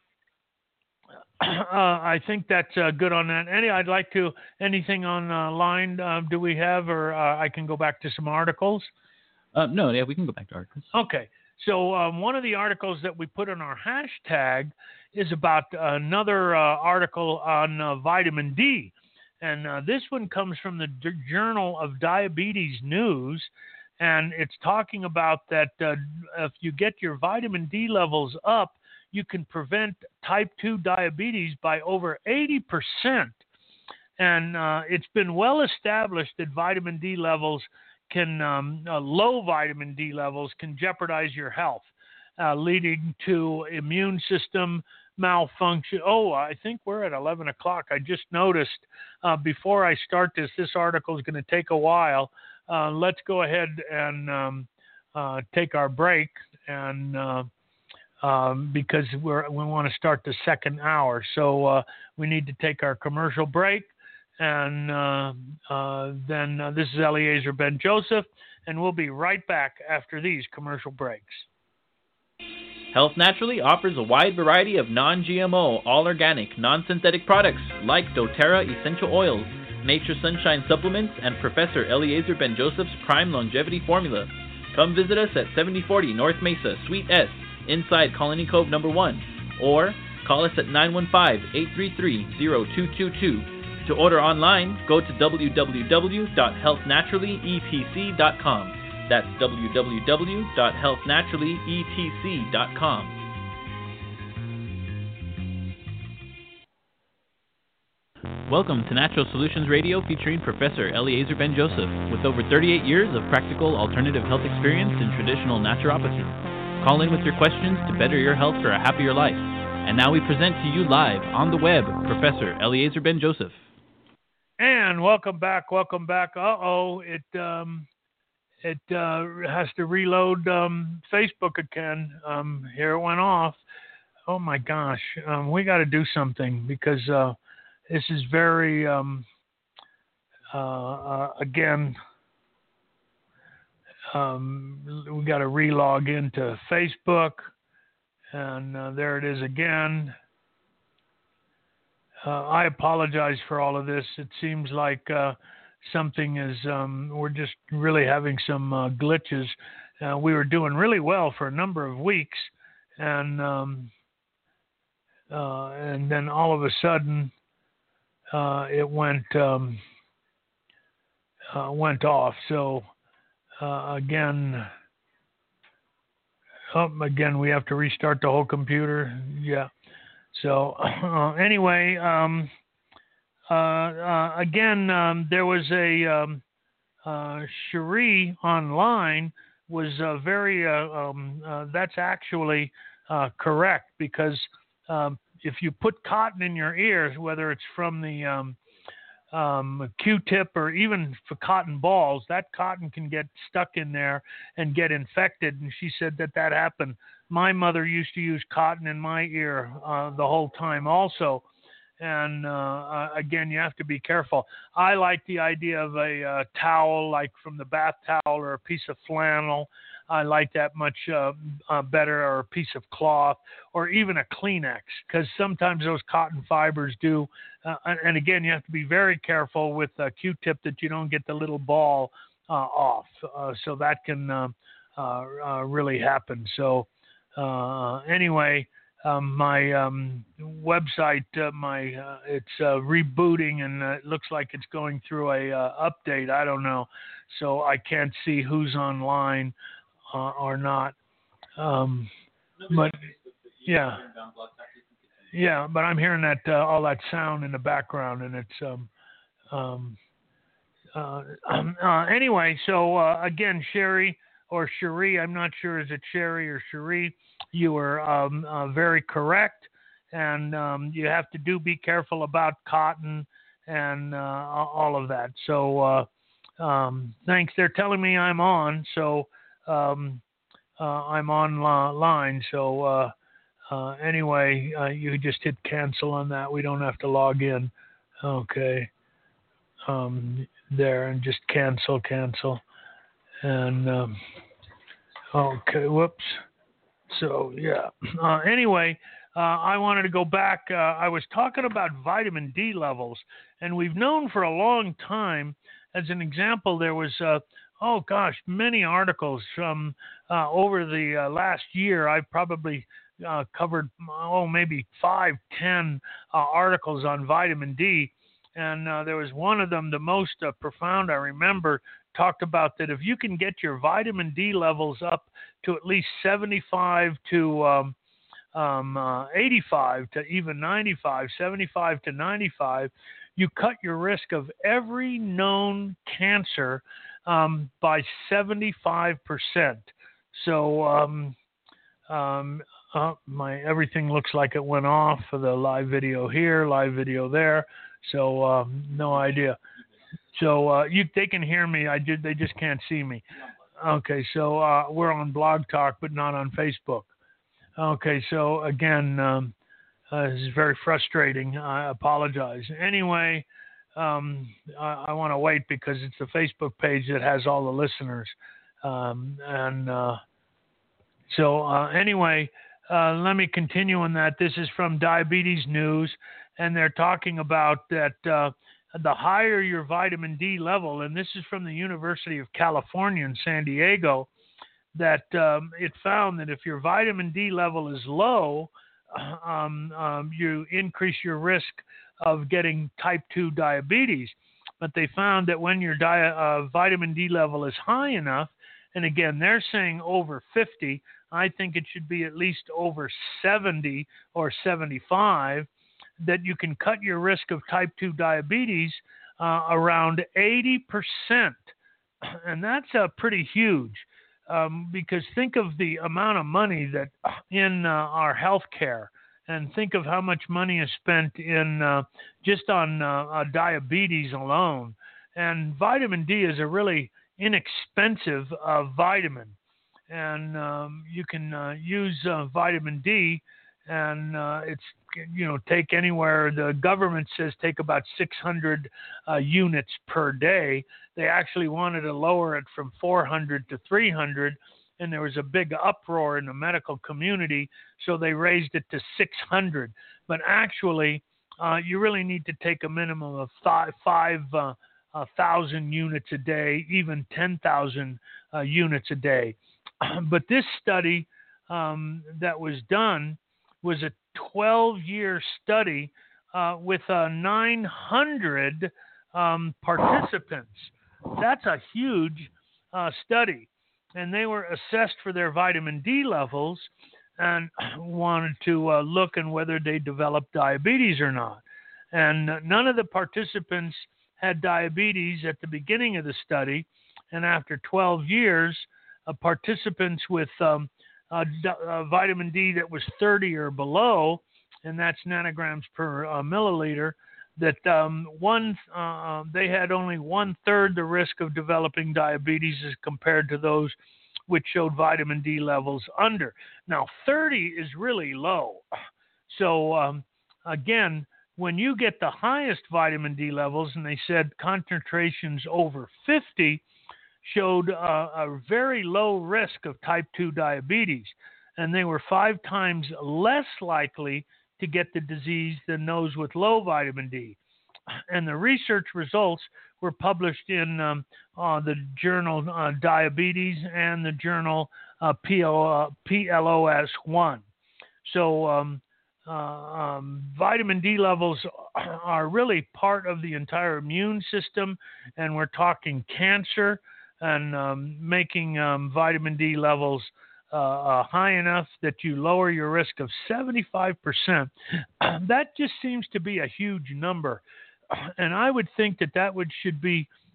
uh, I think that's uh, good on that. Any, I'd like to, anything on uh, line uh, do we have, or uh, I can go back to some articles? Uh, no, yeah, we can go back to articles. Okay. So um, one of the articles that we put on our hashtag is about another uh, article on uh, vitamin D. And uh, this one comes from the D- Journal of Diabetes News. And it's talking about that uh, if you get your vitamin D levels up, you can prevent type two diabetes by over eighty percent. And uh, it's been well established that vitamin D levels can, um, uh, low vitamin D levels can jeopardize your health, uh, leading to immune system malfunction. Oh, I think we're at eleven o'clock. I just noticed uh, before I start this, this article is going to take a while. Uh, let's go ahead and um, uh, take our break, and uh, um, because we're, we want to start the second hour. So uh, we need to take our commercial break. And uh, uh, then uh, this is Eliezer Ben-Joseph, and we'll be right back after these commercial breaks. Health Naturally offers a wide variety of non-G M O, all-organic, non-synthetic products like doTERRA essential oils, Nature Sunshine supplements, and Professor Eliezer Ben-Joseph's Prime Longevity Formula. Come visit us at seventy forty North Mesa, Suite S, inside Colony Cove number one, or call us at nine one five, eight three three, zero two two two. To order online, go to w w w dot health naturally e t c dot com. That's w w w dot health naturally e t c dot com. Welcome to Natural Solutions Radio, featuring Professor Eliezer Ben-Joseph, with over thirty-eight years of practical alternative health experience in traditional naturopathy. Call in with your questions to better your health for a happier life. And now we present to you live on the web, Professor Eliezer Ben-Joseph. And welcome back, welcome back. Uh-oh, it um, it uh, has to reload um, Facebook again. Um, here it went off. Oh my gosh, um, we got to do something, because uh, this is very, um, uh, uh, again, um, we got to relog into Facebook, and uh, there it is again. Uh, I apologize for all of this. It seems like uh, something is, um, we're just really having some uh, glitches. Uh, we were doing really well for a number of weeks, and um, uh, and then all of a sudden uh, it went um, uh, went off. So uh, again, oh, again we have to restart the whole computer. Yeah. So uh, anyway, um, uh, uh, again, um, there was a um, uh, Cherie online was uh, very, uh, um, uh, that's actually uh, correct, because um, if you put cotton in your ears, whether it's from the um, um, Q-tip or even for cotton balls, that cotton can get stuck in there and get infected. And she said that that happened. My mother used to use cotton in my ear uh, the whole time also. And uh, uh, again, you have to be careful. I like the idea of a uh, towel, like from the bath towel, or a piece of flannel. I like that much uh, uh, better, or a piece of cloth, or even a Kleenex, because sometimes those cotton fibers do. Uh, and, and again, you have to be very careful with a Q-tip that you don't get the little ball uh, off. Uh, so that can uh, uh, uh, really happen. So uh, anyway, um, my um, website, uh, my uh, it's uh, rebooting, and uh, it looks like it's going through a uh, update. I don't know, so I can't see who's online uh, or not. Um, but yeah, yeah, but I'm hearing that uh, all that sound in the background, and it's um, um, uh, uh, anyway. So uh, again, Sherry, or Cherie, I'm not sure, is it Sherry or Cherie? You were um, uh, very correct, and um, you have to do be careful about cotton and uh, all of that. So uh, um, thanks. They're telling me I'm on, so um, uh, I'm online. So uh, uh, anyway, uh, you just hit cancel on that. We don't have to log in. Okay. Um, there, and just cancel, cancel. And um, okay, whoops. So yeah. Uh, anyway, uh, I wanted to go back. Uh, I was talking about vitamin D levels, and we've known for a long time. As an example, there was uh, oh gosh, many articles from uh, over the uh, last year. I've probably uh, covered oh maybe five, ten uh, articles on vitamin D, and uh, there was one of them, the most uh, profound I remember, talked about that if you can get your vitamin D levels up to at least seventy-five to um, um, uh, eighty-five to even ninety-five, seventy-five to ninety-five, you cut your risk of every known cancer um, by seventy-five percent. So um, um, uh, my everything looks like it went off for the live video here, live video there. So um, no idea. So uh, you, they can hear me. I did. They just can't see me. Okay, so uh, we're on Blog Talk, but not on Facebook. Okay, so again, um, uh, this is very frustrating. I apologize. Anyway, um, I, I want to wait because it's the Facebook page that has all the listeners. Um, and uh, so uh, anyway, uh, let me continue on that. This is from Diabetes News, and they're talking about that. Uh, The higher your vitamin D level, and this is from the University of California in San Diego, that um, it found that if your vitamin D level is low, um, um, you increase your risk of getting type two diabetes. But they found that when your di- uh, vitamin D level is high enough, and again, they're saying over fifty, I think it should be at least over seventy or seventy-five, that you can cut your risk of type two diabetes uh, around eighty percent. And that's uh, pretty huge um, because think of the amount of money that in uh, our health care, and think of how much money is spent in uh, just on uh, uh, diabetes alone. And vitamin D is a really inexpensive uh, vitamin. And um, you can uh, use uh, vitamin D, and uh, it's, you know, take anywhere, the government says take about six hundred uh, units per day. They actually wanted to lower it from four hundred to three hundred, and there was a big uproar in the medical community, so they raised it to six hundred. But actually, uh, you really need to take a minimum of five, five uh, uh, thousand units a day, even ten thousand uh, units a day. But this study um, that was done was a twelve-year study uh, with uh, nine hundred um, participants. That's a huge uh, study. And they were assessed for their vitamin D levels and wanted to uh, look at whether they developed diabetes or not. And none of the participants had diabetes at the beginning of the study. And after twelve years, uh, participants with um, Uh, uh, vitamin D that was thirty or below, and that's nanograms per uh, milliliter, that um, one uh, they had only one third the risk of developing diabetes as compared to those which showed vitamin D levels under. Now, thirty is really low. So um, again, when you get the highest vitamin D levels, and they said concentrations over fifty, showed uh, a very low risk of type two diabetes, and they were five times less likely to get the disease than those with low vitamin D. And the research results were published in um, uh, the journal uh, Diabetes and the journal uh, P L O S one. So um, uh, um, vitamin D levels are really part of the entire immune system, and we're talking cancer, and um, making um, vitamin D levels uh, uh, high enough that you lower your risk of seventy-five percent. That just seems to be a huge number. And I would think that that would should be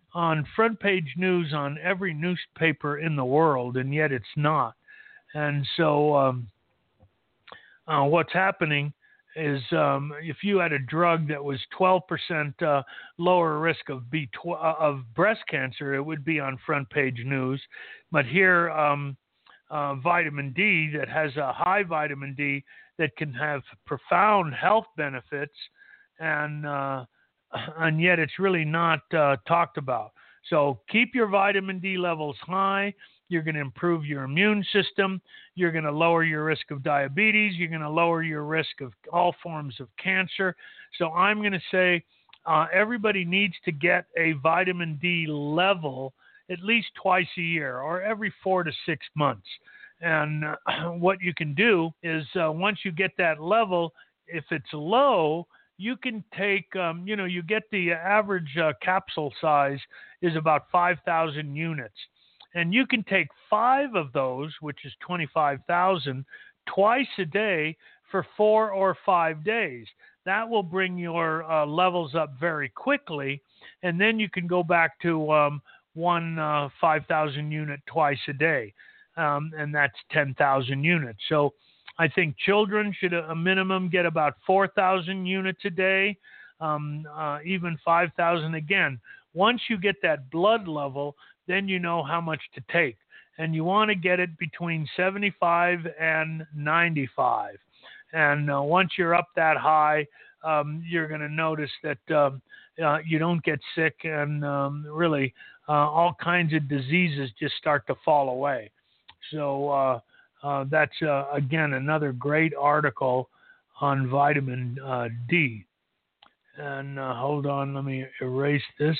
on front page news on every newspaper in the world, and yet it's not. And so um, uh, what's happening is um, if you had a drug that was twelve percent uh, lower risk of B tw- of breast cancer, it would be on front page news. But here, um, uh, vitamin D that has a high vitamin D that can have profound health benefits, and uh, and yet it's really not uh, talked about. So keep your vitamin D levels high. You're going to improve your immune system. You're going to lower your risk of diabetes. You're going to lower your risk of all forms of cancer. So I'm going to say uh, everybody needs to get a vitamin D level at least twice a year or every four to six months. And uh, what you can do is uh, once you get that level, if it's low, you can take, um, you know, you get the average uh, capsule size is about five thousand units. And you can take five of those, which is twenty-five thousand, twice a day for four or five days. That will bring your uh, levels up very quickly. And then you can go back to um, one uh, five thousand unit twice a day. Um, and that's ten thousand units. So I think children should a minimum get about four thousand units a day, um, uh, even five thousand again. Once you get that blood level, then you know how much to take. And you want to get it between seventy-five and ninety-five. And uh, once you're up that high, um, you're going to notice that um, uh, you don't get sick, and um, really uh, all kinds of diseases just start to fall away. So uh, uh, that's, uh, again, another great article on vitamin uh, D. And uh, hold on, let me erase this.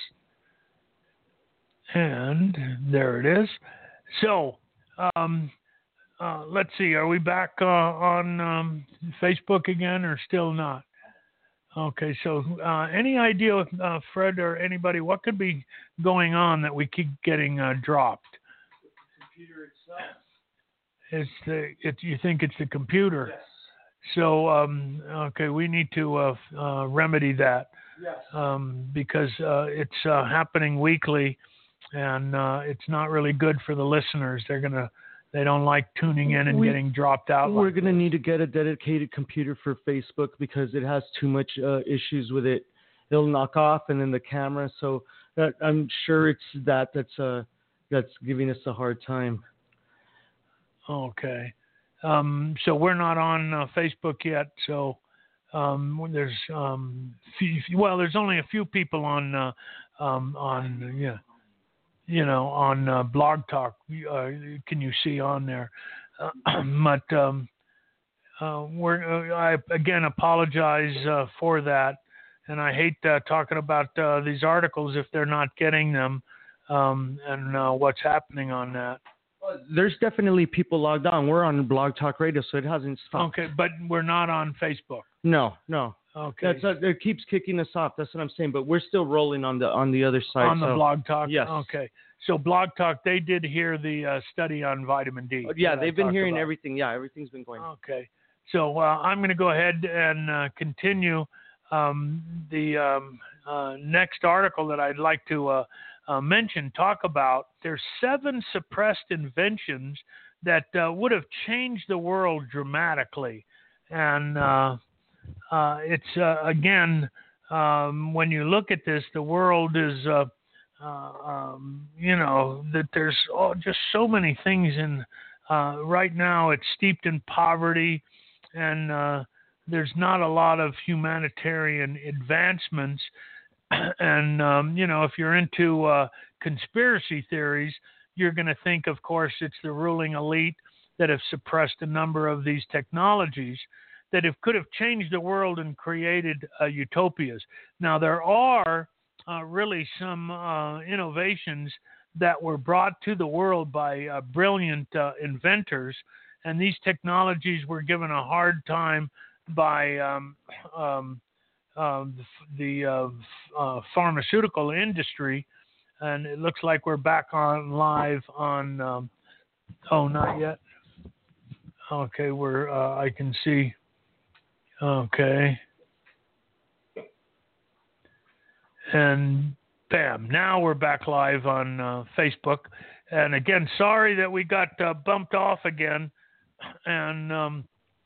And there it is. So um, uh, let's see, are we back uh, on um, Facebook again or still not? Okay, so uh, any idea, uh, Fred or anybody, what could be going on that we keep getting uh, dropped? The computer itself. It's the, it, you think it's the computer? Yes. So, um, okay, we need to uh, uh, remedy that. Yes. Um, because uh, it's uh, happening weekly. And uh, it's not really good for the listeners. They're gonna, they don't like tuning in and we, getting dropped out. We're like gonna this. need to get a dedicated computer for Facebook because it has too much uh, issues with it. It'll knock off, and then the camera. So that, I'm sure it's that that's uh that's giving us a hard time. Okay. Um, so we're not on uh, Facebook yet. So um, there's um, few, well, there's only a few people on uh, um, on yeah. you know, on uh, Blog Talk, uh, can you see on there? Uh, but um, uh, we're, uh, I again apologize uh, for that, and I hate uh, talking about uh, these articles if they're not getting them, um, and uh, what's happening on that. There's definitely people logged on. We're on Blog Talk Radio, so it hasn't stopped. Okay, but we're not on Facebook. No, no. Okay. That's uh, it keeps kicking us off. That's what I'm saying. But we're still rolling on the on the other side. On the so. Blog Talk. Yes. Okay. So Blog Talk, they did hear the uh, study on vitamin D. Yeah, they've been hearing about. everything. Yeah, everything's been going. Okay. So uh, I'm going to go ahead and uh, continue um, the um, uh, next article that I'd like to uh, uh, mention. Talk about there's seven suppressed inventions that uh, would have changed the world dramatically, and uh, Uh, it's, uh, again, um, when you look at this, the world is, uh, uh, um, you know, that there's oh, just so many things in, uh, right now it's steeped in poverty, and uh, there's not a lot of humanitarian advancements. And, um, you know, if you're into uh, conspiracy theories, you're going to think, of course, it's the ruling elite that have suppressed a number of these technologies that have, could have changed the world and created uh, utopias. Now, there are uh, really some uh, innovations that were brought to the world by uh, brilliant uh, inventors, and these technologies were given a hard time by um, um, uh, the uh, uh, pharmaceutical industry, and it looks like we're back on live on, um, oh, not yet. Okay, we're, uh, I can see. Okay. And bam, now we're back live on uh, Facebook. And again, sorry that we got uh, bumped off again. And um,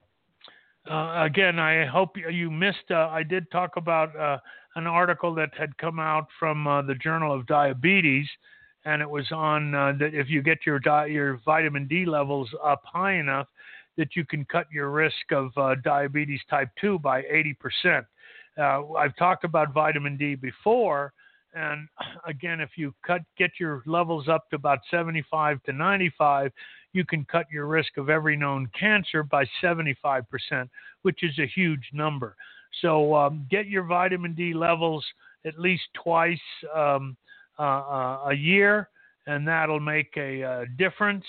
uh, again, I hope you missed, uh, I did talk about uh, an article that had come out from uh, the Journal of Diabetes. And it was on uh, that if you get your di- your vitamin D levels up high enough, that you can cut your risk of uh, diabetes type two by eighty percent. Uh, I've talked about vitamin D before. And again, if you cut get your levels up to about seventy-five to ninety-five, you can cut your risk of every known cancer by seventy-five percent, which is a huge number. So um, get your vitamin D levels at least twice um, uh, uh, a year, and that'll make a uh, difference.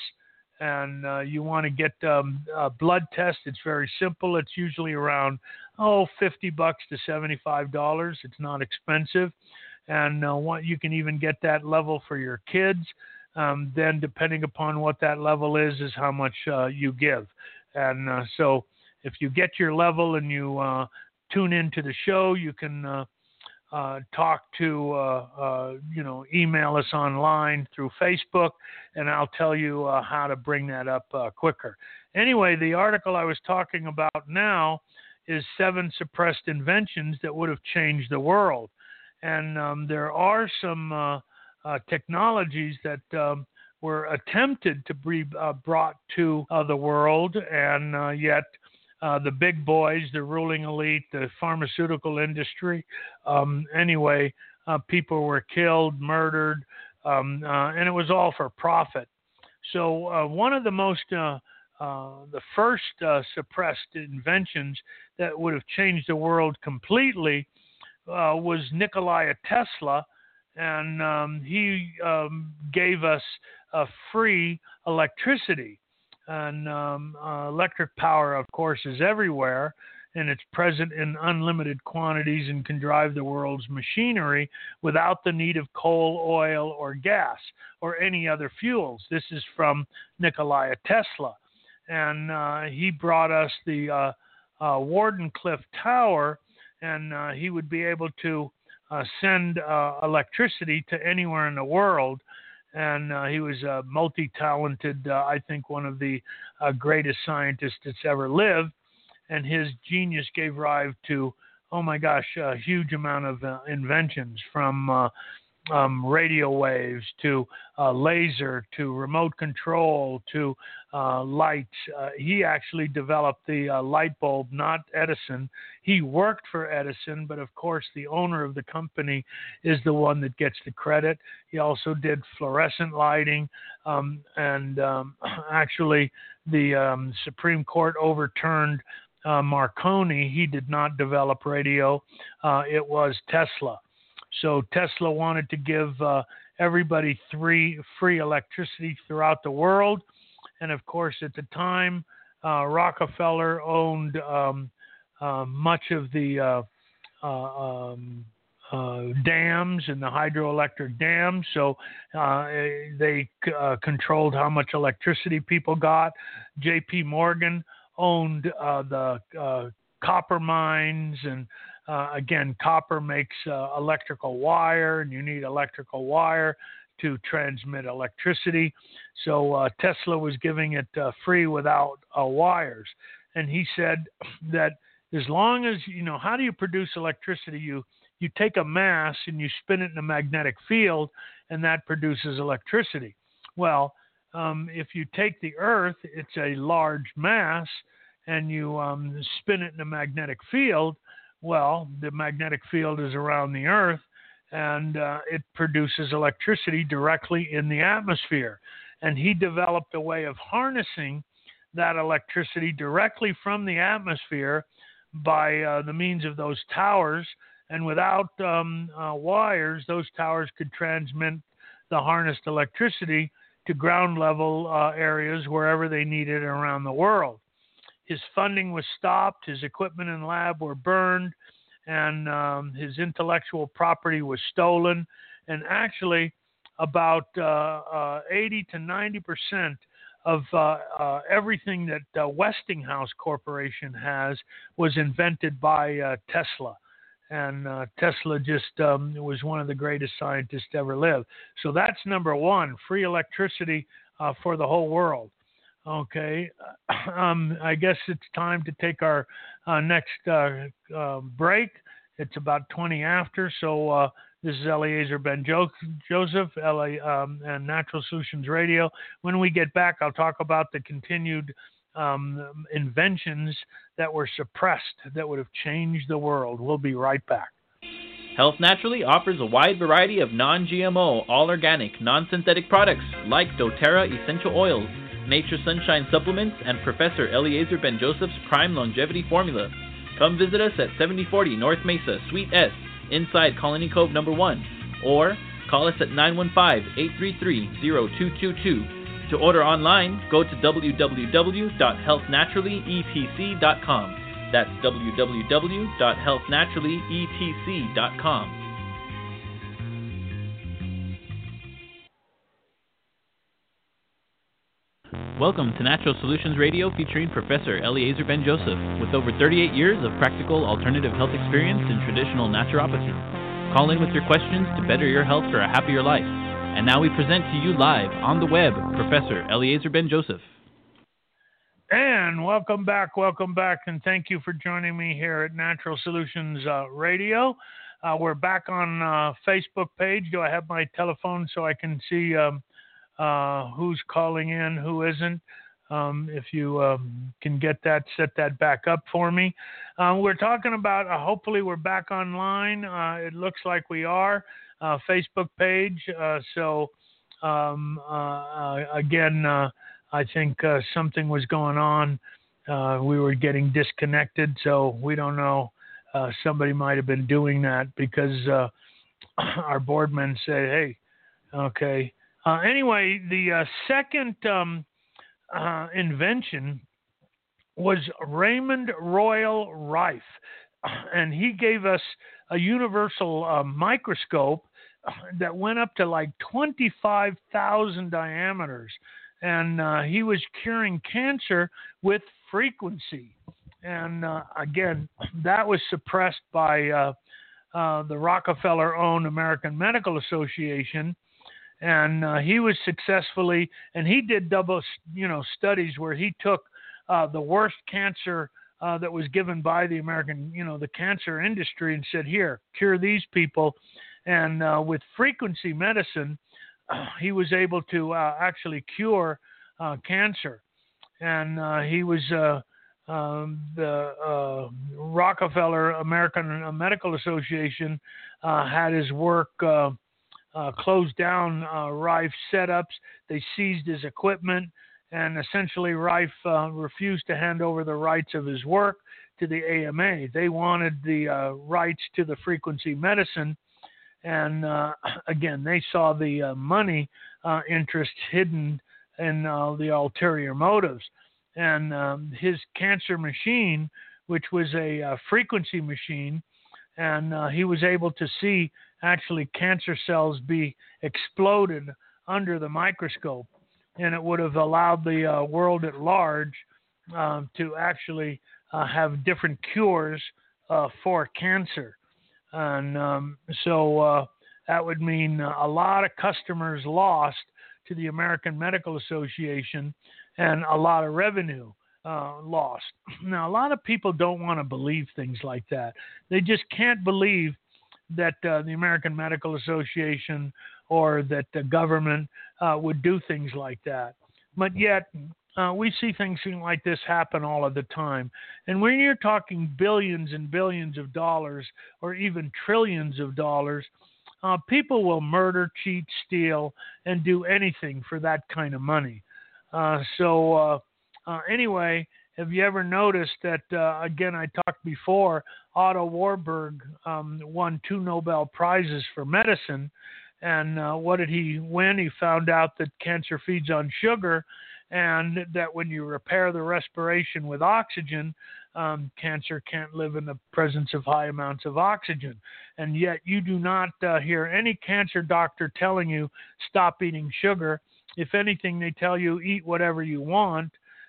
And uh, you want to get um, a blood test. It's very simple. It's usually around, oh, fifty bucks to seventy-five dollars. It's not expensive. And uh, what, you can even get that level for your kids. Um, then depending upon what that level is, is how much uh, you give. And uh, so if you get your level and you uh, tune into the show, you can uh, uh, talk to, uh, uh, you know, email us online through Facebook, and I'll tell you uh, how to bring that up uh, quicker. Anyway, the article I was talking about now is seven suppressed inventions that would have changed the world. And um, there are some uh, uh, technologies that um, were attempted to be uh, brought to uh, the world, and uh, yet uh, the big boys, the ruling elite, the pharmaceutical industry, um, anyway, uh, people were killed, murdered, um, uh, and it was all for profit. So uh, one of the most, uh, uh, the first uh, suppressed inventions that would have changed the world completely Uh, was Nikola Tesla, and um, he um, gave us uh, free electricity. And um, uh, electric power, of course, is everywhere, and it's present in unlimited quantities and can drive the world's machinery without the need of coal, oil, or gas, or any other fuels. This is from Nikola Tesla. And uh, he brought us the uh, uh, Wardenclyffe Tower, and uh, he would be able to uh, send uh, electricity to anywhere in the world. And uh, he was a multi-talented, uh, I think one of the uh, greatest scientists that's ever lived. And his genius gave rise to, oh my gosh, a huge amount of uh, inventions, from uh, um, radio waves to uh, laser to remote control to uh, lights. Uh, he actually developed the uh, light bulb, not Edison. He worked for Edison, but of course the owner of the company is the one that gets the credit. He also did fluorescent lighting, um, and um, actually the um, Supreme Court overturned uh, Marconi. He did not develop radio. Uh, it was Tesla. So Tesla wanted to give uh, everybody three free electricity throughout the world. And of course, at the time, uh, Rockefeller owned um, uh, much of the uh, uh, um, uh, dams and the hydroelectric dams. So uh, they uh, controlled how much electricity people got. J P Morgan owned uh, the uh, copper mines, and Uh, again, copper makes uh, electrical wire, and you need electrical wire to transmit electricity. So uh, Tesla was giving it uh, free without uh, wires. And he said that as long as, you know, how do you produce electricity? You, you take a mass and you spin it in a magnetic field, and that produces electricity. Well, um, if you take the Earth, it's a large mass, and you um, spin it in a magnetic field, well, the magnetic field is around the Earth, and uh, it produces electricity directly in the atmosphere. And he developed a way of harnessing that electricity directly from the atmosphere by uh, the means of those towers. And without um, uh, wires, those towers could transmit the harnessed electricity to ground level uh, areas wherever they needed it around the world. His funding was stopped, his equipment and lab were burned, and um, his intellectual property was stolen. And actually, about uh, uh, eighty to ninety percent of uh, uh, everything that uh, Westinghouse Corporation has was invented by uh, Tesla. And uh, Tesla just um, was one of the greatest scientists to ever live. So that's number one, free electricity uh, for the whole world. Okay, um, I guess it's time to take our uh, next uh, uh, break. It's about twenty after, so uh, this is Eliezer Ben-Joseph L A, um, and Natural Solutions Radio. When we get back, I'll talk about the continued um, inventions that were suppressed that would have changed the world. We'll be right back. Health Naturally offers a wide variety of non-G M O, all-organic, non-synthetic products like doTERRA essential oils, Nature Sunshine supplements, and Professor Eliezer Ben-Joseph's Prime Longevity Formula. Come visit us at seventy forty North Mesa, Suite S, inside Colony Cove number one, or call us at nine one five, eight three three, zero two two two. To order online, go to w w w dot health naturally e t c dot com. That's w w w dot health naturally e t c dot com. Welcome to Natural Solutions Radio featuring Professor Eliezer Ben-Joseph with over thirty-eight years of practical alternative health experience in traditional naturopathy. Call in with your questions to better your health for a happier life. And now we present to you live on the web, Professor Eliezer Ben-Joseph. And welcome back, welcome back, and thank you for joining me here at Natural Solutions uh, Radio. Uh, we're back on uh, Facebook page. Do I have my telephone so I can see um, uh, who's calling in, who isn't? Um, if you um, can get that, set that back up for me. Uh, we're talking about, uh, hopefully we're back online. Uh, it looks like we are. Uh, Facebook page. Uh, so um, uh, uh, again, uh, I think uh, something was going on. Uh, we were getting disconnected, so we don't know. Uh, somebody might have been doing that because uh, our board men said, "Hey, okay." Uh, anyway, the uh, second um, uh, invention was Raymond Royal Rife, and he gave us a universal uh, microscope that went up to like twenty-five thousand diameters. And uh, he was curing cancer with frequency. And uh, again, that was suppressed by uh, uh, the Rockefeller-owned American Medical Association. And uh, he was successfully, and he did double, you know, studies where he took uh, the worst cancer Uh, that was given by the American, you know, the cancer industry and said, here, cure these people. And uh, with frequency medicine, uh, he was able to uh, actually cure uh, cancer. And uh, he was uh, um, the uh, Rockefeller American Medical Association uh, had his work uh, uh, closed down, uh, Rife setups. They seized his equipment. And essentially, Rife uh, refused to hand over the rights of his work to the A M A. They wanted the uh, rights to the frequency medicine. And uh, again, they saw the uh, money uh, interest hidden in uh, the ulterior motives. And um, his cancer machine, which was a uh, frequency machine, and uh, he was able to see actually cancer cells be exploded under the microscope. And it would have allowed the uh, world at large uh, to actually uh, have different cures uh, for cancer. And um, so uh, that would mean a lot of customers lost to the American Medical Association and a lot of revenue uh, lost. Now, a lot of people don't want to believe things like that. They just can't believe that uh, the American Medical Association or that the government uh, would do things like that. But yet, uh, we see things like this happen all of the time. And when you're talking billions and billions of dollars, or even trillions of dollars, uh, people will murder, cheat, steal, and do anything for that kind of money. Uh, so uh, uh, anyway, have you ever noticed that, uh, again, I talked before, Otto Warburg um, won two Nobel Prizes for medicine. And uh, what did he win? He found out that cancer feeds on sugar, and that when you repair the respiration with oxygen, um, cancer can't live in the presence of high amounts of oxygen. And yet you do not uh, hear any cancer doctor telling you stop eating sugar. If anything, they tell you eat whatever you want.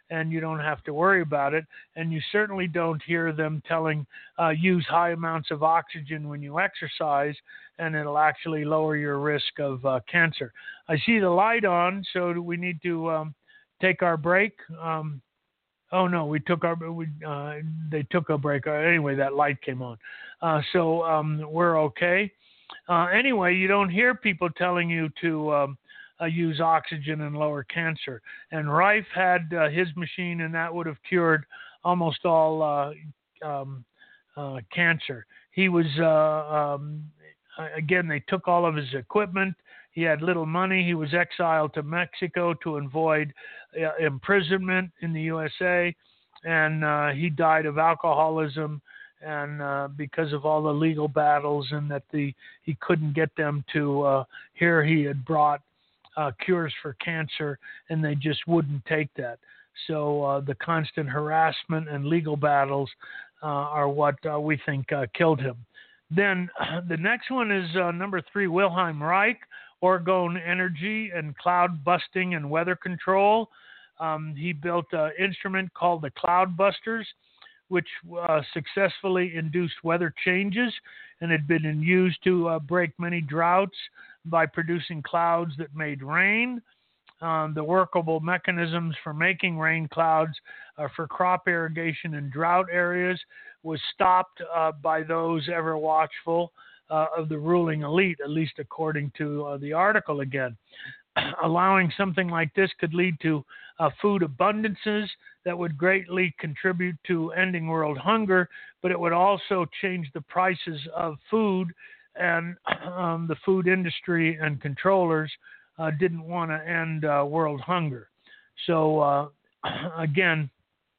and you don't have to worry about it. And you certainly don't hear them telling uh, use high amounts of oxygen when you exercise, and it'll actually lower your risk of uh, cancer. I see the light on, so do we need to um, take our break? Um, oh no, we took our we, uh, they took a break. Anyway, that light came on, uh, so um, we're okay. Uh, anyway, you don't hear people telling you to um, uh, use oxygen and lower cancer. And Rife had uh, his machine, and that would have cured almost all uh, um, uh, cancer. He was, uh, um, again, they took all of his equipment. He had little money. He was exiled to Mexico to avoid uh, imprisonment in the U S A, and uh, he died of alcoholism. And uh, because of all the legal battles, and that the he couldn't get them to uh, here, he had brought uh, cures for cancer, and they just wouldn't take that. So uh, the constant harassment and legal battles uh, are what uh, we think uh, killed him. Then uh, the next one is uh, number three, Wilhelm Reich, Orgone Energy and Cloud Busting and Weather Control. Um, he built an instrument called the Cloud Busters, which uh, successfully induced weather changes and had been in used to uh, break many droughts by producing clouds that made rain. Um, the workable mechanisms for making rain clouds uh, for crop irrigation in drought areas was stopped uh, by those ever watchful uh, of the ruling elite, at least according to uh, the article again. Allowing something like this could lead to uh, food abundances that would greatly contribute to ending world hunger, but it would also change the prices of food, and um, the food industry and controllers uh, didn't want to end uh, world hunger. So uh, again,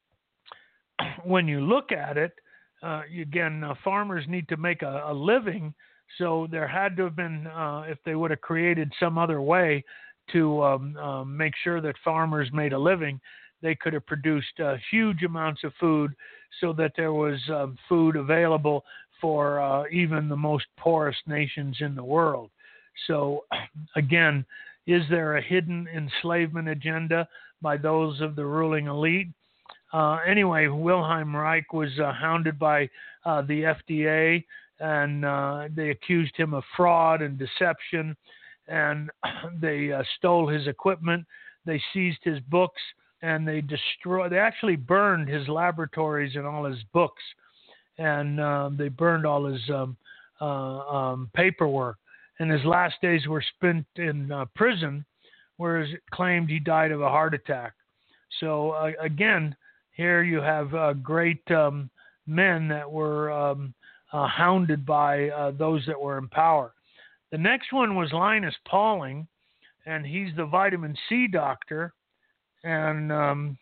when you look at it, uh, again, uh, farmers need to make a, a living, so there had to have been, uh, if they would have created some other way to um, uh, make sure that farmers made a living, they could have produced uh, huge amounts of food so that there was uh, food available for uh, even the most poorest nations in the world. So again, is there a hidden enslavement agenda by those of the ruling elite? Uh, anyway, Wilhelm Reich was uh, hounded by uh, the F D A, and uh, they accused him of fraud and deception, and they uh, stole his equipment. They seized his books, and they destroyed. They actually burned his laboratories and all his books, and uh, they burned all his um, uh, um, paperwork. And his last days were spent in uh, prison, where it claimed he died of a heart attack. So uh, again, here you have uh, great um, men that were um, uh, hounded by uh, those that were in power. The next one was Linus Pauling, and he's the vitamin C doctor, and um,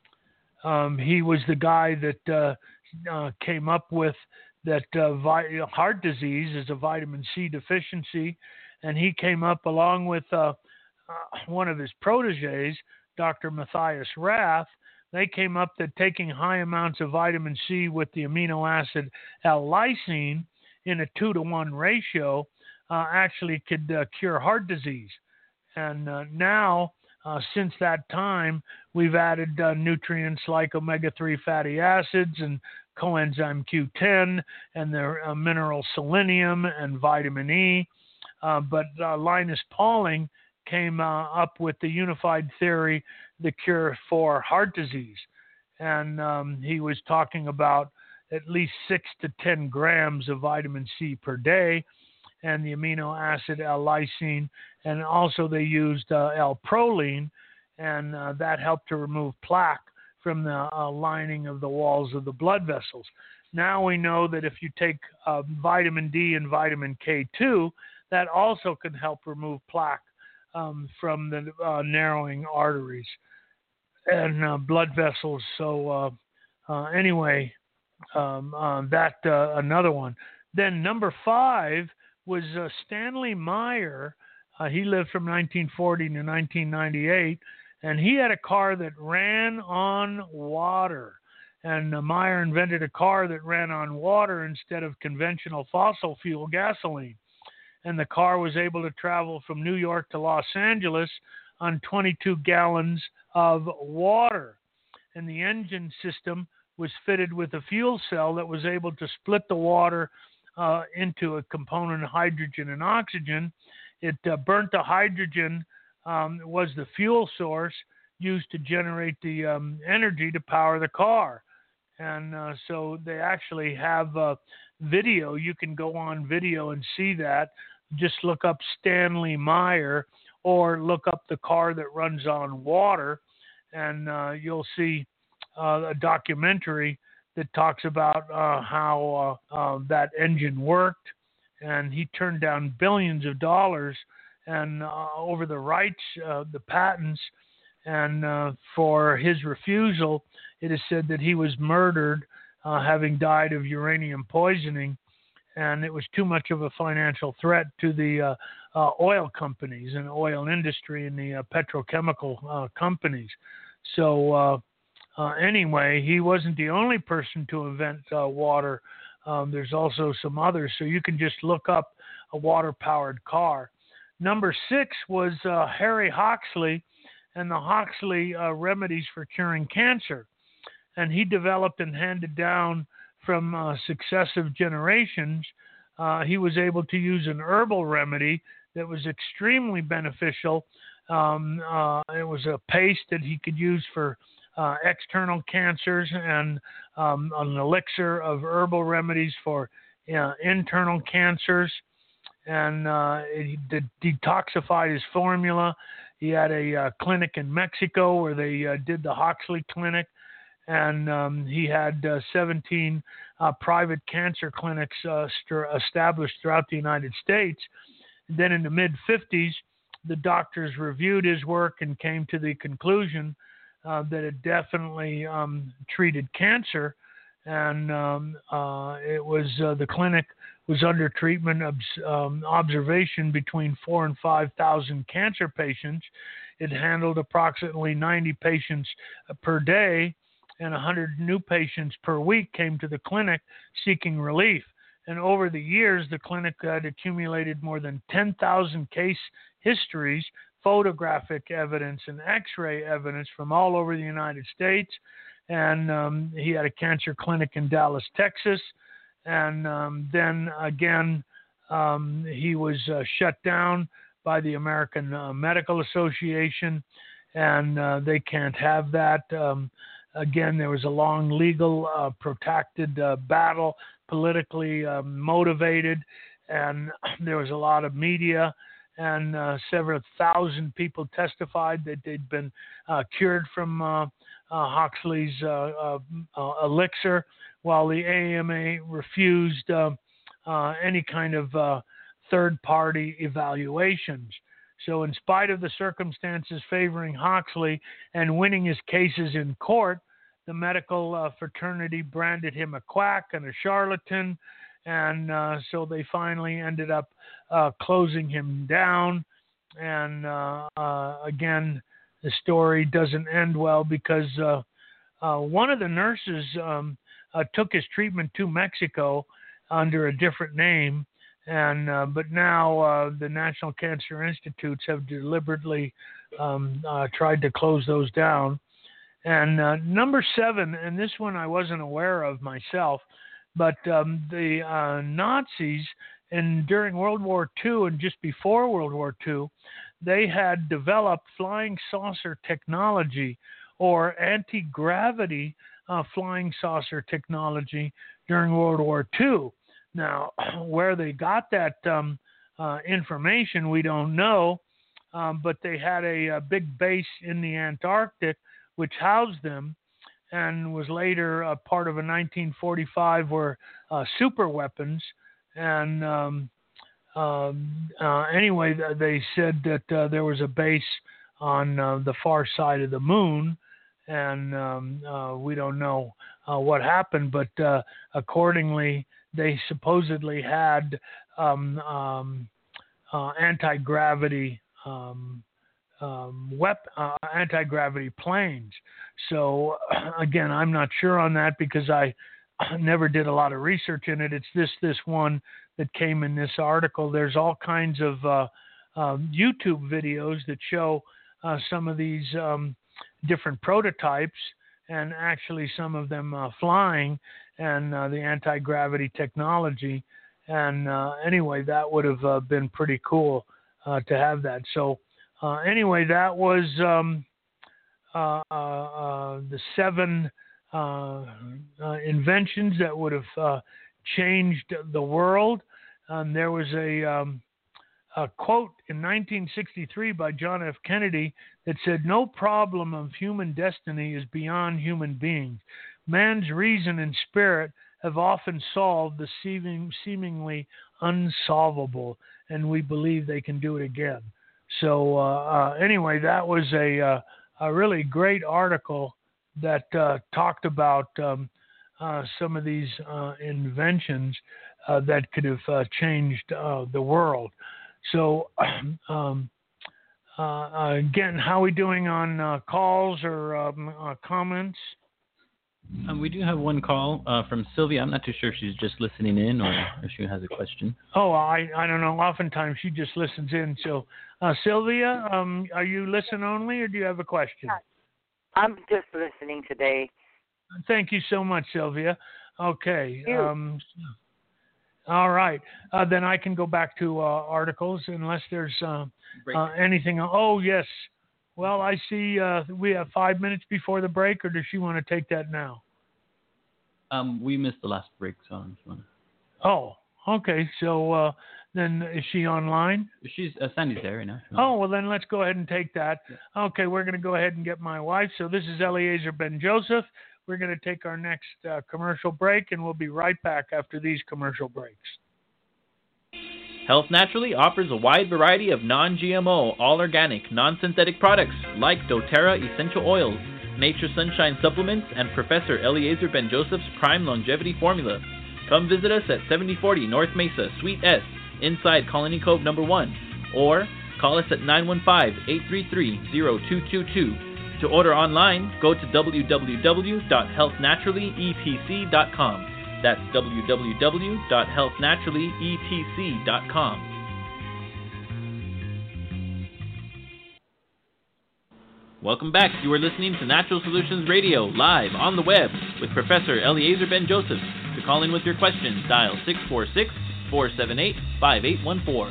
um, he was the guy that uh, uh, came up with that uh, vi- heart disease is a vitamin C deficiency, and he came up along with uh, uh, one of his proteges, Doctor Matthias Rath. They came up that taking high amounts of vitamin C with the amino acid L-lysine in a two to one ratio uh, actually could uh, cure heart disease. And uh, now, uh, since that time, we've added uh, nutrients like omega three fatty acids and coenzyme Q ten and the uh, mineral selenium and vitamin E. Uh, but uh, Linus Pauling came uh, up with the unified theory, the cure for heart disease. And um, he was talking about at least six to ten grams of vitamin C per day, and the amino acid L-lysine, and also they used uh, L-proline, and uh, that helped to remove plaque from the uh, lining of the walls of the blood vessels. Now we know that if you take uh, vitamin D and vitamin K two, that also can help remove plaque um, from the uh, narrowing arteries and uh, blood vessels. So uh, uh, anyway, um, uh, that uh, another one. Then number five was uh, Stanley Meyer. Uh, he lived from nineteen forty to nineteen ninety-eight, and he had a car that ran on water. And uh, Meyer invented a car that ran on water instead of conventional fossil fuel gasoline. And the car was able to travel from New York to Los Angeles on twenty-two gallons of water. and the engine system was fitted with a fuel cell that was able to split the water uh, into a component of hydrogen and oxygen. It uh, burnt the hydrogen, um, was the fuel source used to generate the um, energy to power the car. And uh, so they actually have uh, video. You can go on video and see that. Just look up Stanley Meyer or look up the car that runs on water, and uh, you'll see uh, a documentary that talks about uh, how uh, uh, that engine worked. And he turned down billions of dollars and uh, over the rights, uh, the patents, and uh, for his refusal, it is said that he was murdered, uh, having died of uranium poisoning, and it was too much of a financial threat to the uh, uh, oil companies and oil industry and the uh, petrochemical uh, companies. So uh, uh, anyway, he wasn't the only person to invent uh, water. Um, there's also some others, so you can just look up a water-powered car. Number six was uh, Harry Hoxley and the Hoxley uh, remedies for curing cancer. And he developed and handed down from uh, successive generations. Uh, he was able to use an herbal remedy that was extremely beneficial. Um, uh, it was a paste that he could use for uh, external cancers, and um, an elixir of herbal remedies for uh, internal cancers. And uh, he de- detoxified his formula. He had a uh, clinic in Mexico where they uh, did the Hoxley Clinic, and um, he had uh, seventeen uh, private cancer clinics uh, st- established throughout the United States. And then in the mid fifties, the doctors reviewed his work and came to the conclusion uh, that it definitely um, treated cancer, and um, uh, it was uh, the clinic was under treatment of um, observation between four and five thousand cancer patients. It handled approximately ninety patients per day, and one hundred new patients per week came to the clinic seeking relief. And over the years, the clinic had accumulated more than ten thousand case histories, photographic evidence, and X-ray evidence from all over the United States. And um, he had a cancer clinic in Dallas, Texas. And um, then again, um, he was uh, shut down by the American uh, Medical Association, and uh, they can't have that. Um, again, there was a long legal, uh, protracted uh, battle, politically uh, motivated, and there was a lot of media, and uh, several thousand people testified that they'd been uh, cured from uh, uh, Hoxley's uh, uh, uh, elixir, while the A M A refused uh, uh, any kind of uh, third-party evaluations. So in spite of the circumstances favoring Hoxley and winning his cases in court, the medical uh, fraternity branded him a quack and a charlatan, and uh, so they finally ended up uh, closing him down. And uh, uh, again, the story doesn't end well because uh, uh, one of the nurses um, Uh, took his treatment to Mexico under a different name, and uh, but now uh, the National Cancer Institutes have deliberately um, uh, tried to close those down. And uh, number seven, and this one I wasn't aware of myself, but um, the uh, Nazis, and during World War Two and just before World War Two, they had developed flying saucer technology or anti-gravity Uh, flying saucer technology during World War Two. Now, where they got that um, uh, information, we don't know, um, but they had a, a big base in the Antarctic which housed them, and was later a part of a nineteen forty-five were uh, super weapons. And um, uh, uh, anyway, they said that uh, there was a base on uh, the far side of the moon. And um, uh, we don't know uh, what happened, but uh, accordingly, they supposedly had um, um, uh, anti-gravity um, um, wep- uh, anti-gravity planes. So again, I'm not sure on that because I never did a lot of research in it. It's this this one that came in this article. There's all kinds of uh, uh, YouTube videos that show uh, some of these Um, different prototypes, and actually some of them uh, flying, and uh, the anti-gravity technology. And uh, anyway, that would have uh, been pretty cool uh, to have that. So uh, anyway, that was um, uh, uh, uh, the seven uh, uh, inventions that would have uh, changed the world. Um, there was a, um, a quote in nineteen sixty-three by John F. Kennedy that said, "No problem of human destiny is beyond human beings. Man's reason and spirit have often solved the seeming, seemingly unsolvable, and we believe they can do it again." So uh, uh, anyway, that was a, uh, a really great article that uh, talked about um, uh, some of these uh, inventions uh, that could have uh, changed uh, the world. So um, uh, again, how are we doing on uh, calls or um, uh, comments? Um, we do have one call uh, from Sylvia. I'm not too sure if she's just listening in or if she has a question. Oh, I, I don't know. Oftentimes she just listens in. So, uh, Sylvia, um, are you listen only or do you have a question? I'm just listening today. Thank you so much, Sylvia. Okay. Um, all right. Uh, then I can go back to uh, articles unless there's uh, uh, anything. Oh, yes. Well, I see uh, we have five minutes before the break, or does she want to take that now? Um, we missed the last break, so I'm just wondering. Oh, okay. So uh, then is she online? She's uh, Sandy's there right now. Oh, well, then let's go ahead and take that. Yeah. Okay, we're going to go ahead and get my wife. So this is Eliezer Ben-Joseph. We're going to take our next uh, commercial break, and we'll be right back after these commercial breaks. Health Naturally offers a wide variety of non-G M O, all-organic, non-synthetic products like doTERRA essential oils, Nature Sunshine supplements, and Professor Eliezer Ben-Joseph's Prime Longevity Formula. Come visit us at seventy forty North Mesa, Suite S, inside Colony Cove number one, or call us at nine one five, eight three three, zero two two two. To order online, go to w w w dot health naturally e t c dot com. That's w w w dot health naturally e t c dot com. Welcome back. You are listening to Natural Solutions Radio, live on the web with Professor Eliezer Ben-Joseph. To call in with your questions, dial six four six, four seven eight, five eight one four.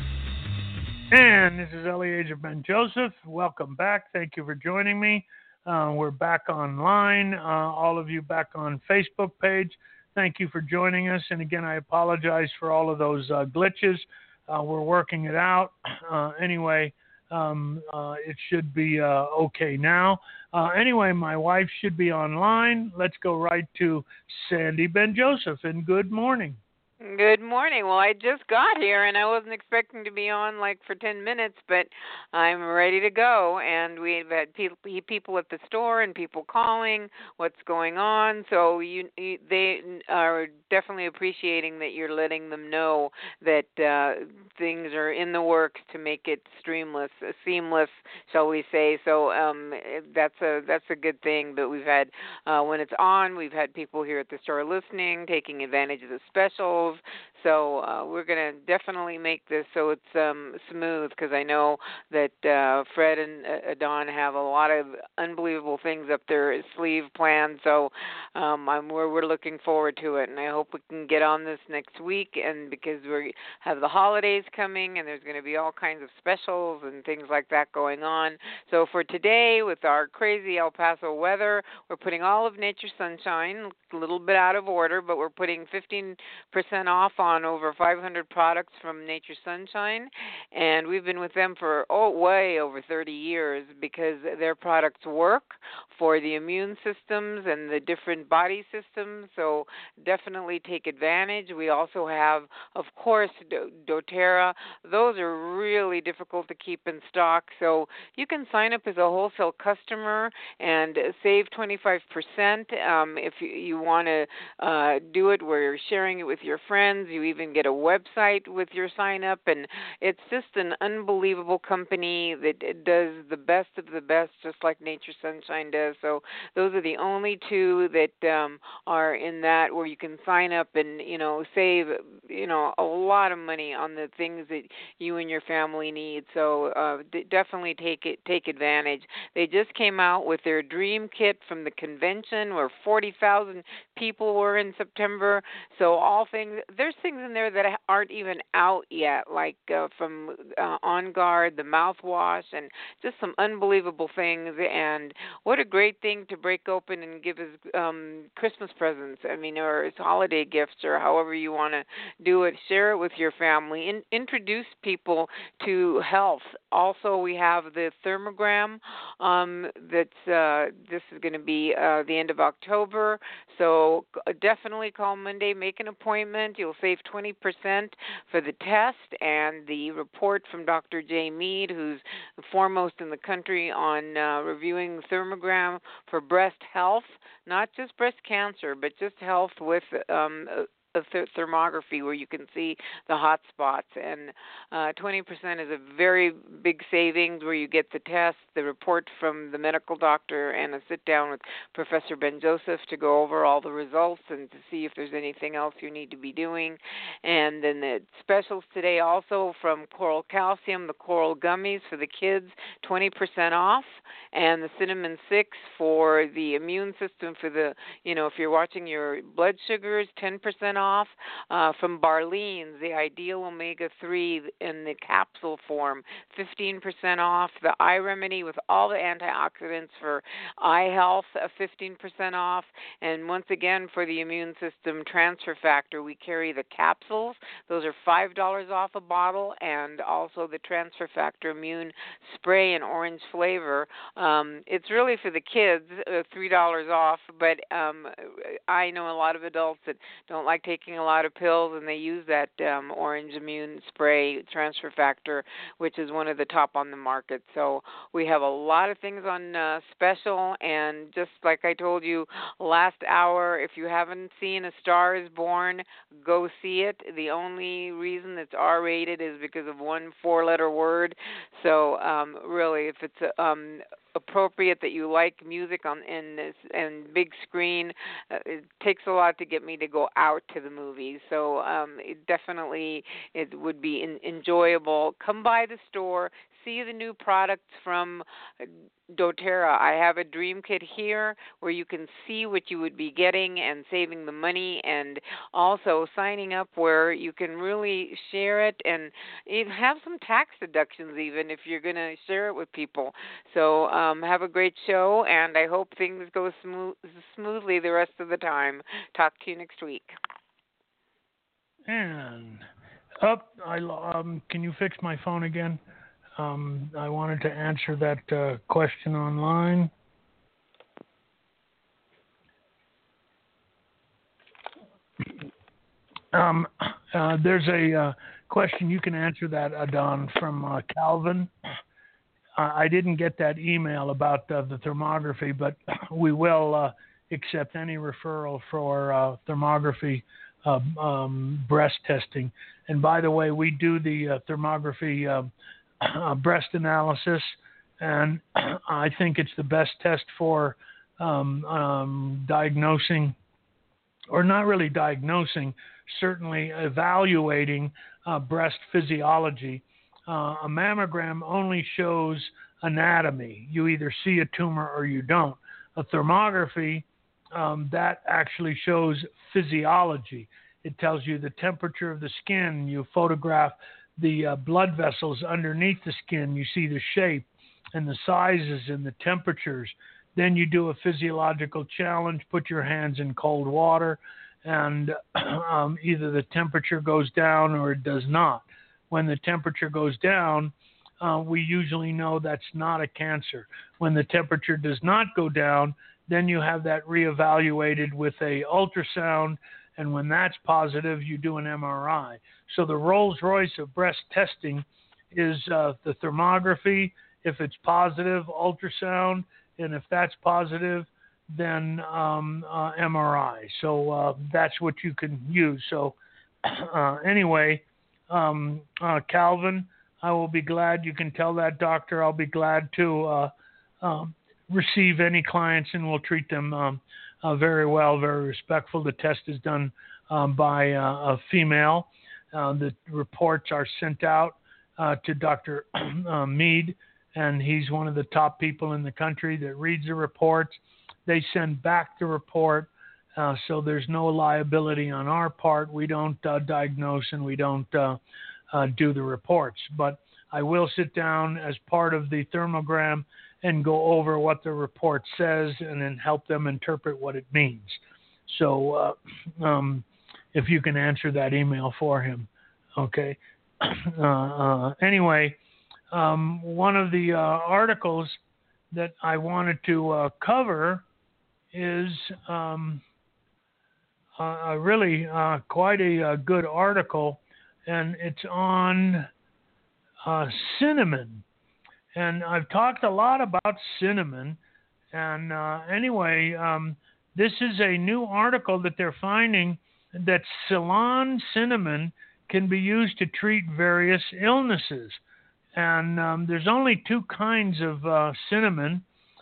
And this is Eliezer Ben-Joseph. Welcome back. Thank you for joining me. Uh, we're back online. Uh, all of you back on Facebook page. Thank you for joining us. And again, I apologize for all of those uh, glitches. Uh, we're working it out. Uh, anyway, um, uh, it should be uh, okay now. Uh, anyway, my wife should be online. Let's go right to Sandy Ben-Joseph. And good morning. Good morning. Well, I just got here, and I wasn't expecting to be on like for ten minutes, but I'm ready to go. And we've had people people at the store and people calling, what's going on. So you, you they are definitely appreciating that you're letting them know that uh, things are in the works to make it streamless, seamless, shall we say? So um, that's a that's a good thing. But we've had uh, when it's on, we've had people here at the store listening, taking advantage of the specials. So uh, we're going to definitely make this so it's um, smooth, because I know that uh, Fred and uh, Don have a lot of unbelievable things up their sleeve planned. So um, I'm, we're, we're looking forward to it, and I hope we can get on this next week. And because we have the holidays coming, and there's going to be all kinds of specials and things like that going on. So for today, with our crazy El Paso weather, we're putting all of Nature Sunshine, a little bit out of order, but we're putting fifteen percent off on over five hundred products from Nature Sunshine, and we've been with them for oh way over thirty years, because their products work for the immune systems and the different body systems. So definitely take advantage. We also have, of course, Do- doTERRA. Those are really difficult to keep in stock, so you can sign up as a wholesale customer and save twenty-five percent um, if you, you want to uh, do it where you're sharing it with your friends. You even get a website with your sign up, and it's just an unbelievable company that does the best of the best, just like Nature Sunshine does. So those are the only two that um, are in that where you can sign up and, you know, save, you know, a lot of money on the things that you and your family need. So uh, d- definitely take it, take advantage. They just came out with their Dream Kit from the convention where forty thousand people were in September. So all things, there's things in there that aren't even out yet, like uh, from uh, On Guard, the mouthwash, and just some unbelievable things. And what a great thing to break open and give as um, Christmas presents, I mean, or as holiday gifts, or however you want to do it. Share it with your family. In, introduce people to health. Also, we have the Thermogram. Um, that's uh, this is going to be uh, the end of October. So definitely call Monday, make an appointment. You'll save twenty percent for the test and the report from Doctor Jay Mead, who's foremost in the country on uh, reviewing Thermogram for breast health, not just breast cancer, but just health with um, a th- thermography where you can see the hot spots. And uh, twenty percent is a very big savings where you get the test, the report from the medical doctor, and a sit down with Professor Ben Joseph to go over all the results and to see if there's anything else you need to be doing. And then the specials today also from Coral Calcium, the Coral Gummies for the kids, twenty percent off, and the Cinnamon Six for the immune system for the, you know, if you're watching your blood sugars, ten percent off. Off uh, from Barlean's, the Ideal Omega three in the capsule form, fifteen percent off. The Eye Remedy with all the antioxidants for eye health, uh, fifteen percent off. And once again, for the immune system transfer factor, we carry the capsules. Those are five dollars off a bottle, and also the transfer factor immune spray in orange flavor. Um, it's really for the kids, uh, three dollars off, but um, I know a lot of adults that don't like taking taking a lot of pills, and they use that um, orange immune spray transfer factor, which is one of the top on the market. So we have a lot of things on uh, special, and just like I told you last hour, if you haven't seen A Star is Born, go see it. The only reason it's R-rated is because of one four-letter word. So um, really, if it's um, appropriate that you like music on in this and big screen, uh, it takes a lot to get me to go out to the movies. So um, it definitely it would be in, enjoyable. Come by the store, see the new products from doTERRA. I have a Dream Kit here where you can see what you would be getting and saving the money, and also signing up where you can really share it and have some tax deductions even if you're going to share it with people. So um, have a great show, and I hope things go smooth, smoothly the rest of the time. Talk to you next week. And up, I um, can you fix my phone again? Um, I wanted to answer that uh, question online. Um, uh, there's a uh, question, you can answer that, Adon, from uh, Calvin. Uh, I didn't get that email about uh, the thermography, but we will uh, accept any referral for uh, thermography uh, um, breast testing. And by the way, we do the uh, thermography uh, Uh, breast analysis, and I think it's the best test for um, um, diagnosing, or not really diagnosing, certainly evaluating uh, breast physiology. Uh, a mammogram only shows anatomy. You either see a tumor or you don't. A thermography, um, that actually shows physiology. It tells you the temperature of the skin. You photograph the uh, blood vessels underneath the skin. You see the shape and the sizes and the temperatures. Then you do a physiological challenge, put your hands in cold water, and um, either the temperature goes down or it does not. When the temperature goes down, uh, we usually know that's not a cancer. When the temperature does not go down, then you have that reevaluated with a ultrasound, and when that's positive, you do an M R I. So the Rolls-Royce of breast testing is uh, the thermography. If it's positive, ultrasound, and if that's positive, then um, uh, M R I. So uh, that's what you can use. So uh, anyway, um, uh, Calvin, I will be glad. You can tell that doctor I'll be glad to uh, um, receive any clients, and we'll treat them um, uh, very well, very respectful. The test is done um, by uh, a female. Uh, the reports are sent out uh, to Doctor uh, Mead, and he's one of the top people in the country that reads the reports. They send back the report, uh, so there's no liability on our part. We don't uh, diagnose and we don't uh, uh, do the reports. But I will sit down as part of the thermogram and go over what the report says and then help them interpret what it means. So uh, um, if you can answer that email for him, okay. Uh, uh, anyway, um, one of the uh, articles that I wanted to uh, cover is um, uh, really uh, quite a, a good article, and it's on uh, cinnamon. And I've talked a lot about cinnamon. And uh, anyway, um, this is a new article that they're finding that Ceylon cinnamon can be used to treat various illnesses. And um, there's only two kinds of uh, cinnamon.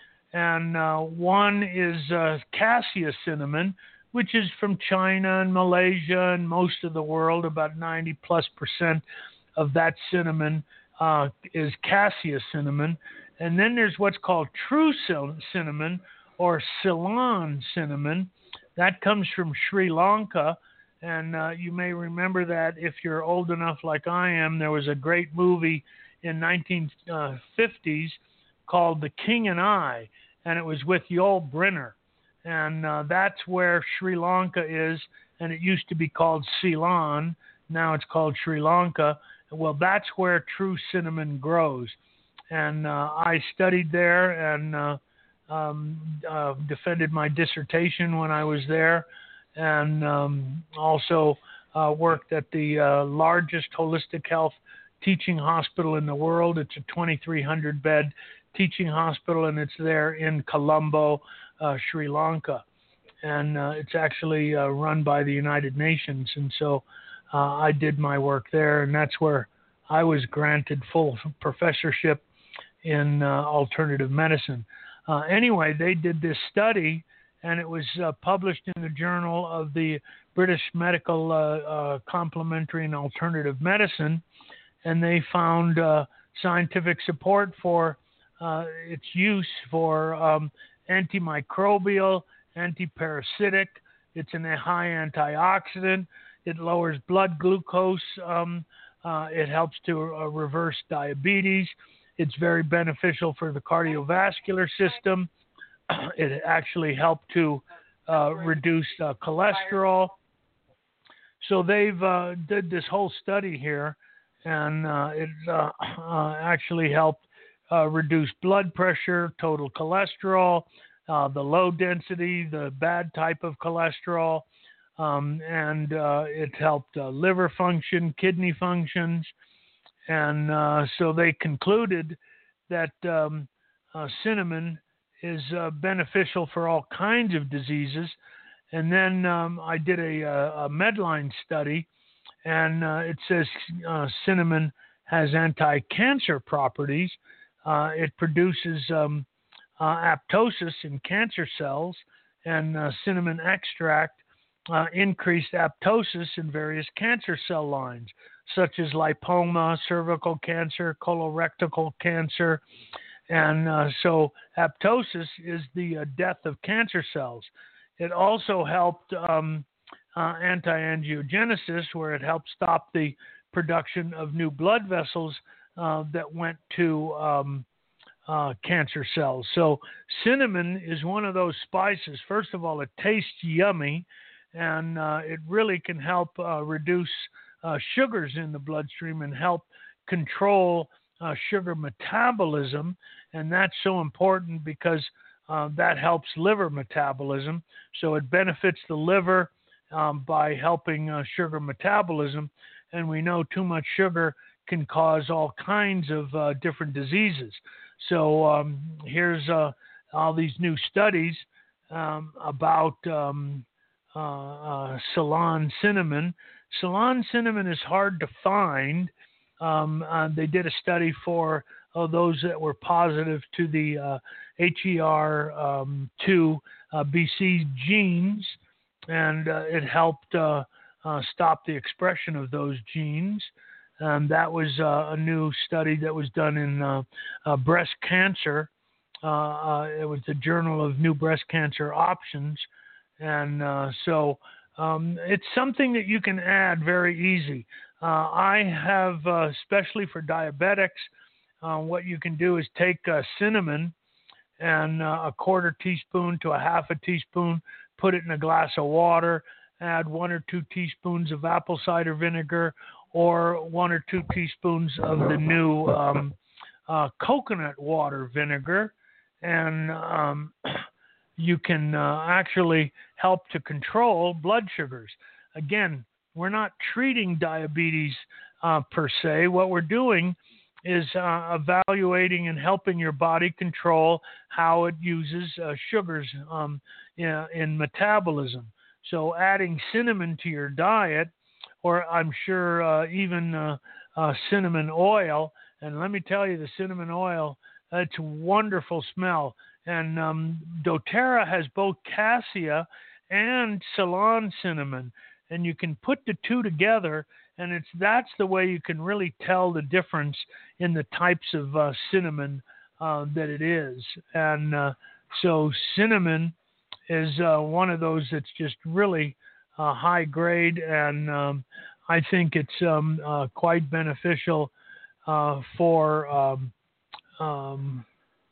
And uh, one is uh, cassia cinnamon, which is from China and Malaysia and most of the world. About ninety plus percent of that cinnamon uh, is cassia cinnamon. And then there's what's called true cinnamon or Ceylon cinnamon. That comes from Sri Lanka. And uh, you may remember that if you're old enough like I am, there was a great movie in nineteen fifties called The King and I, and it was with Yul Brynner. And uh, that's where Sri Lanka is, and it used to be called Ceylon. Now it's called Sri Lanka. Well, that's where true cinnamon grows. And uh, I studied there and uh, um, uh, defended my dissertation when I was there, and um, also uh, worked at the uh, largest holistic health teaching hospital in the world. It's a twenty-three hundred bed teaching hospital, and it's there in Colombo, uh, Sri Lanka. And uh, it's actually uh, run by the United Nations. And so uh, I did my work there, and that's where I was granted full professorship in uh, alternative medicine. Uh, anyway, they did this study, and it was uh, published in the Journal of the British Medical uh, uh, Complementary and Alternative Medicine, and they found uh, scientific support for uh, its use for um, antimicrobial, antiparasitic. It's a high antioxidant. It lowers blood glucose. Um, uh, it helps to uh, reverse diabetes. It's very beneficial for the cardiovascular system. It actually helped to uh, reduce uh, cholesterol. So they've uh, did this whole study here, and uh, it uh, uh, actually helped uh, reduce blood pressure, total cholesterol, uh, the low density, the bad type of cholesterol, um, and uh, it helped uh, liver function, kidney functions, and uh, so they concluded that um, uh, cinnamon is uh, beneficial for all kinds of diseases. And then um, I did a, a Medline study, and uh, it says uh, cinnamon has anti-cancer properties. Uh, it produces um, uh, apoptosis in cancer cells, and uh, cinnamon extract uh, increased apoptosis in various cancer cell lines, such as lipoma, cervical cancer, colorectal cancer. And uh, so apoptosis is the uh, death of cancer cells. It also helped um, uh, anti-angiogenesis, where it helped stop the production of new blood vessels uh, that went to um, uh, cancer cells. So cinnamon is one of those spices. First of all, it tastes yummy, and uh, it really can help uh, reduce uh, sugars in the bloodstream and help control uh, sugar metabolism. And that's so important because uh, that helps liver metabolism. So it benefits the liver um, by helping uh, sugar metabolism. And we know too much sugar can cause all kinds of uh, different diseases. So um, here's uh, all these new studies um, about um, uh, uh, Ceylon cinnamon. Ceylon cinnamon is hard to find. Um, uh, they did a study for uh, those that were positive to the uh, H E R two uh, B C genes, and uh, it helped uh, uh, stop the expression of those genes. Um, that was uh, a new study that was done in uh, uh, breast cancer. Uh, uh, it was the Journal of New Breast Cancer Options. And uh, so um, it's something that you can add very easy. Uh, I have, uh, especially for diabetics, uh, what you can do is take uh, cinnamon and uh, a quarter teaspoon to a half a teaspoon, put it in a glass of water, add one or two teaspoons of apple cider vinegar, or one or two teaspoons of the new um, uh, coconut water vinegar, and um, you can uh, actually help to control blood sugars. Again, we're not treating diabetes uh, per se. What we're doing is uh, evaluating and helping your body control how it uses uh, sugars um, in, in metabolism. So adding cinnamon to your diet, or I'm sure uh, even uh, uh, cinnamon oil. And let me tell you, the cinnamon oil, uh, it's a wonderful smell. And um, doTERRA has both cassia and Ceylon cinnamon. And you can put the two together, and it's that's the way you can really tell the difference in the types of uh, cinnamon uh, that it is. And uh, so cinnamon is uh, one of those that's just really Uh, high grade, and um, I think it's um, uh, quite beneficial uh, for um, um,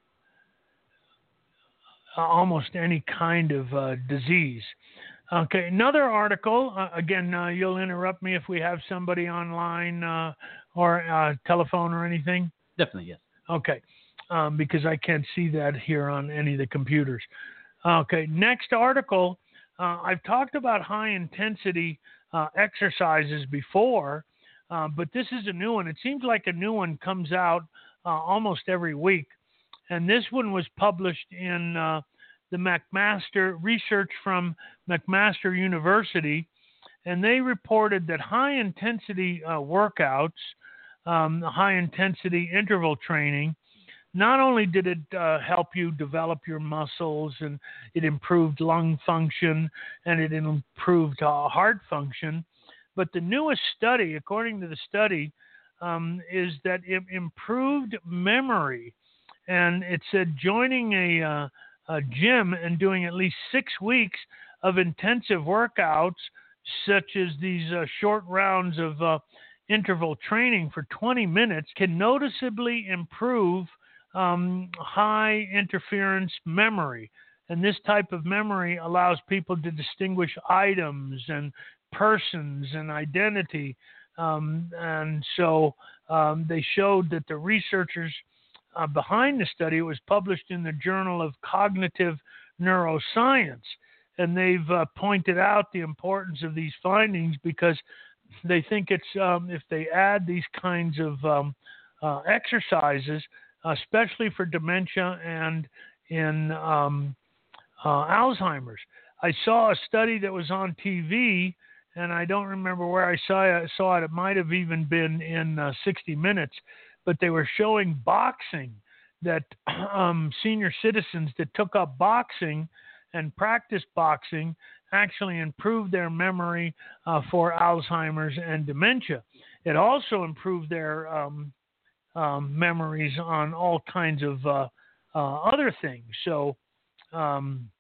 almost any kind of uh, disease. Okay, another article. Uh, again, uh, you'll interrupt me if we have somebody online uh, or uh, telephone or anything? Definitely, yes. Okay, um, because I can't see that here on any of the computers. Okay, next article. Uh, I've talked about high-intensity uh, exercises before, uh, but this is a new one. It seems like a new one comes out uh, almost every week. And this one was published in uh, the McMaster, research from McMaster University, and they reported that high-intensity uh, workouts, um, high-intensity interval training, not only did it uh, help you develop your muscles, and it improved lung function, and it improved uh, heart function, but the newest study, according to the study, um, is that it improved memory. And it said joining a, uh, a gym and doing at least six weeks of intensive workouts, such as these uh, short rounds of uh, interval training for twenty minutes, can noticeably improve Um, high interference memory. And this type of memory allows people to distinguish items and persons and identity. Um, and so um, they showed that the researchers uh, behind the study, it was published in the Journal of Cognitive Neuroscience. And they've uh, pointed out the importance of these findings because they think it's, um, if they add these kinds of um, uh, exercises, especially for dementia and in um, uh, Alzheimer's. I saw a study that was on T V, and I don't remember where I saw it. Saw it. It might have even been in uh, sixty minutes, but they were showing boxing, that um, senior citizens that took up boxing and practiced boxing actually improved their memory uh, for Alzheimer's and dementia. It also improved their um, Um, memories on all kinds of uh, uh, other things. So, um,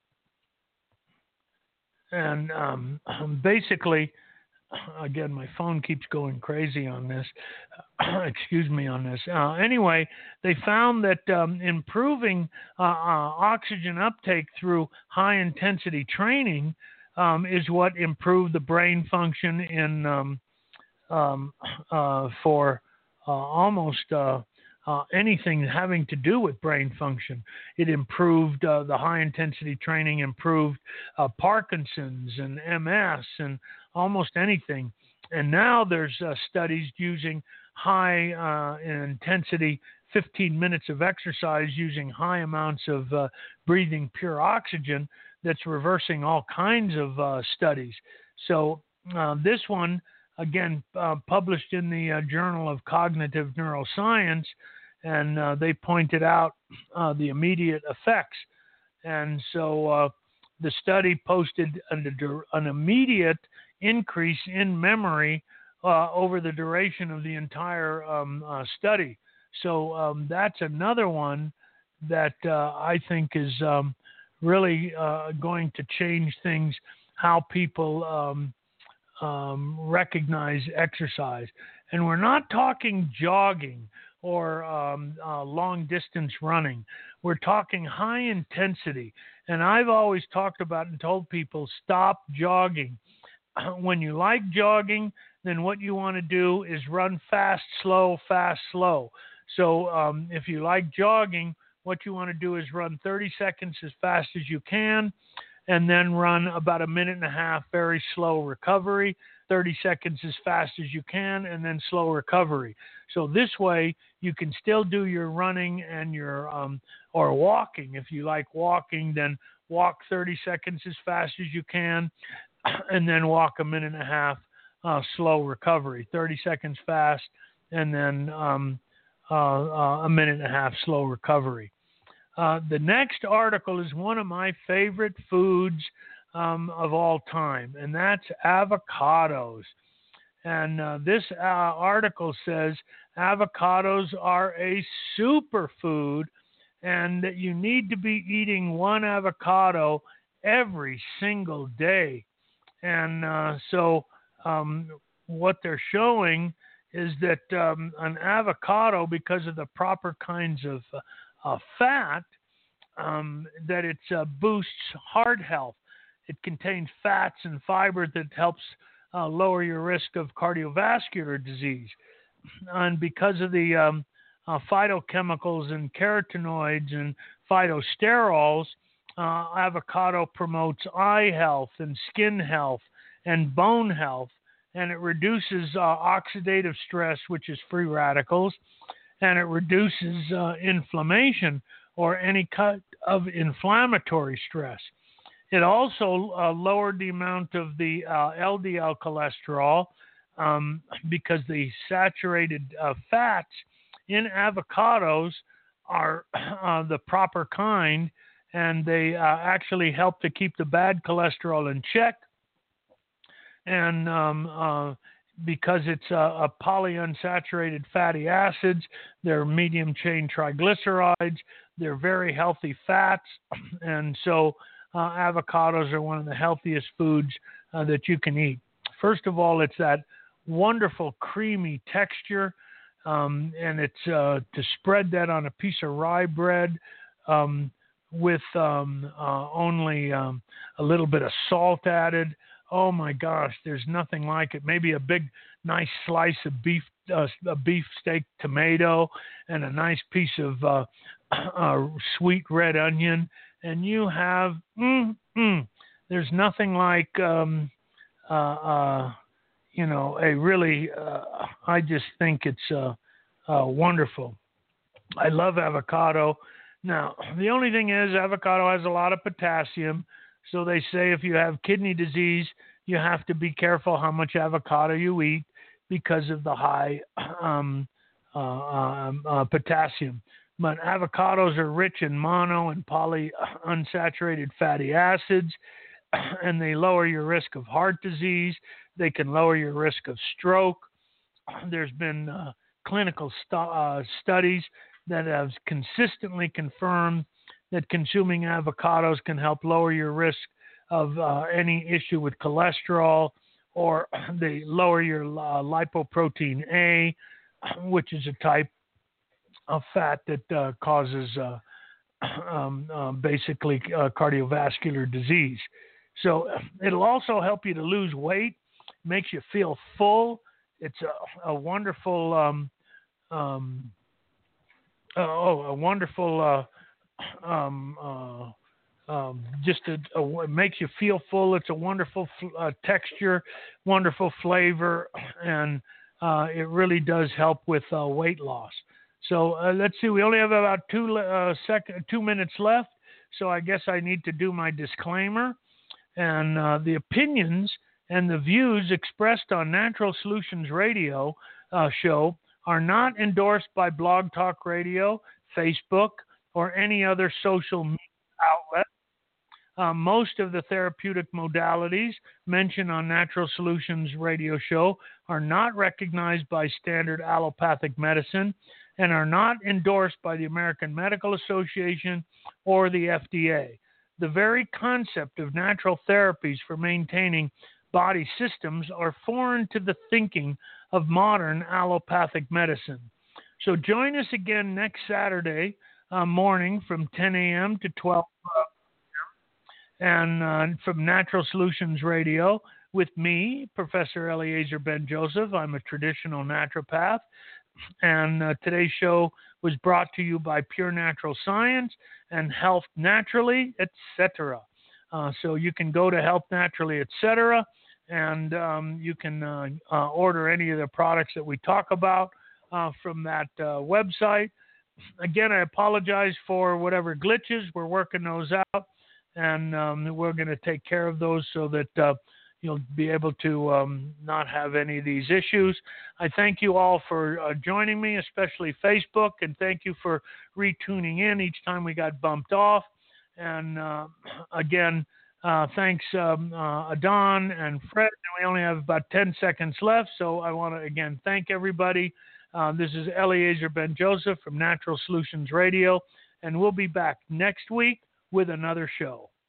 and um, basically, again, my phone keeps going crazy on this. Excuse me on this. Uh, anyway, they found that um, improving uh, uh, oxygen uptake through high-intensity training um, is what improved the brain function in um, um, uh, for Uh, almost uh, uh, anything having to do with brain function. It improved uh, the high-intensity training, improved uh, Parkinson's and M S and almost anything. And now there's uh, studies using high-intensity uh, fifteen minutes of exercise using high amounts of uh, breathing pure oxygen that's reversing all kinds of uh, studies. So uh, this one again, uh, published in the uh, Journal of Cognitive Neuroscience, and uh, they pointed out uh, the immediate effects. And so uh, the study posted an, an immediate increase in memory uh, over the duration of the entire um, uh, study. So um, that's another one that uh, I think is um, really uh, going to change things, how people um, um, recognize exercise. And we're not talking jogging or um, uh, long distance running. We're talking high intensity. And I've always talked about and told people, stop jogging. When you like jogging, then what you want to do is run fast, slow, fast, slow. So um, if you like jogging, what you want to do is run thirty seconds as fast as you can, and then run about a minute and a half very slow recovery, thirty seconds as fast as you can, and then slow recovery. So this way you can still do your running and your um, or walking. If you like walking, then walk thirty seconds as fast as you can, and then walk a minute and a half uh, slow recovery, thirty seconds fast, and then um, uh, uh, a minute and a half slow recovery. Uh, the next article is one of my favorite foods um, of all time, and that's avocados. And uh, this uh, article says avocados are a superfood and that you need to be eating one avocado every single day. And uh, so um, what they're showing is that um, an avocado, because of the proper kinds of uh, uh, fat, um, that it uh, boosts heart health. It contains fats and fiber that helps uh, lower your risk of cardiovascular disease. And because of the um, uh, phytochemicals and carotenoids and phytosterols, uh, avocado promotes eye health and skin health and bone health, and it reduces uh, oxidative stress, which is free radicals, and it reduces uh, inflammation or any kind of inflammatory stress. It also uh, lowered the amount of the uh, L D L cholesterol um, because the saturated uh, fats in avocados are uh, the proper kind, and they uh, actually help to keep the bad cholesterol in check. And um, uh, because it's a, a polyunsaturated fatty acids, they're medium chain triglycerides, they're very healthy fats, and so uh, avocados are one of the healthiest foods uh, that you can eat. First of all, it's that wonderful creamy texture, um, and it's uh, to spread that on a piece of rye bread um, with um, uh, only um, a little bit of salt added. Oh my gosh, there's nothing like it. Maybe a big, nice slice of beef, uh, a beef steak tomato, and a nice piece of uh, uh, sweet red onion, and you have, mm, mm, there's nothing like, um, uh, uh, you know, a really, uh, I just think it's uh, uh, wonderful. I love avocado. Now, the only thing is avocado has a lot of potassium. So they say if you have kidney disease, you have to be careful how much avocado you eat because of the high um, uh, um, uh, potassium. But avocados are rich in mono and polyunsaturated fatty acids, and they lower your risk of heart disease. They can lower your risk of stroke. There's been uh, clinical stu- uh, studies that have consistently confirmed that consuming avocados can help lower your risk of uh, any issue with cholesterol, or they lower your uh, lipoprotein A, which is a type of fat that uh, causes uh, um, uh, basically uh, cardiovascular disease. So it'll also help you to lose weight, makes you feel full. It's a, a wonderful, um, um, uh, oh, a wonderful. Uh, Um, uh, um, just a, a, it makes you feel full. It's a wonderful uh, texture, wonderful flavor, and uh, it really does help with uh, weight loss. So uh, let's see. We only have about two uh, sec- two minutes left, so I guess I need to do my disclaimer. And uh, the opinions and the views expressed on Natural Solutions Radio uh, show are not endorsed by Blog Talk Radio, Facebook, or any other social media outlet. Uh, most of the therapeutic modalities mentioned on Natural Solutions Radio show are not recognized by standard allopathic medicine and are not endorsed by the American Medical Association or the F D A. The very concept of natural therapies for maintaining body systems are foreign to the thinking of modern allopathic medicine. So join us again next Saturday uh, morning from ten a.m. to twelve and uh, from Natural Solutions Radio with me, Professor Eliezer Ben-Joseph. I'm a traditional naturopath, and uh, today's show was brought to you by Pure Natural Science and Health Naturally, et cetera. Uh, so you can go to Health Naturally, et cetera, and um, you can uh, uh, order any of the products that we talk about uh, from that uh, website. Again, I apologize for whatever glitches. We're working those out, and um, we're going to take care of those so that uh, you'll be able to um, not have any of these issues. I thank you all for uh, joining me, especially Facebook, and thank you for retuning in each time we got bumped off. And uh, again, uh, thanks um, uh, Adon and Fred. We only have about ten seconds left, so I want to again thank everybody. Uh, this is Eliezer Ben-Joseph from Natural Solutions Radio, and we'll be back next week with another show.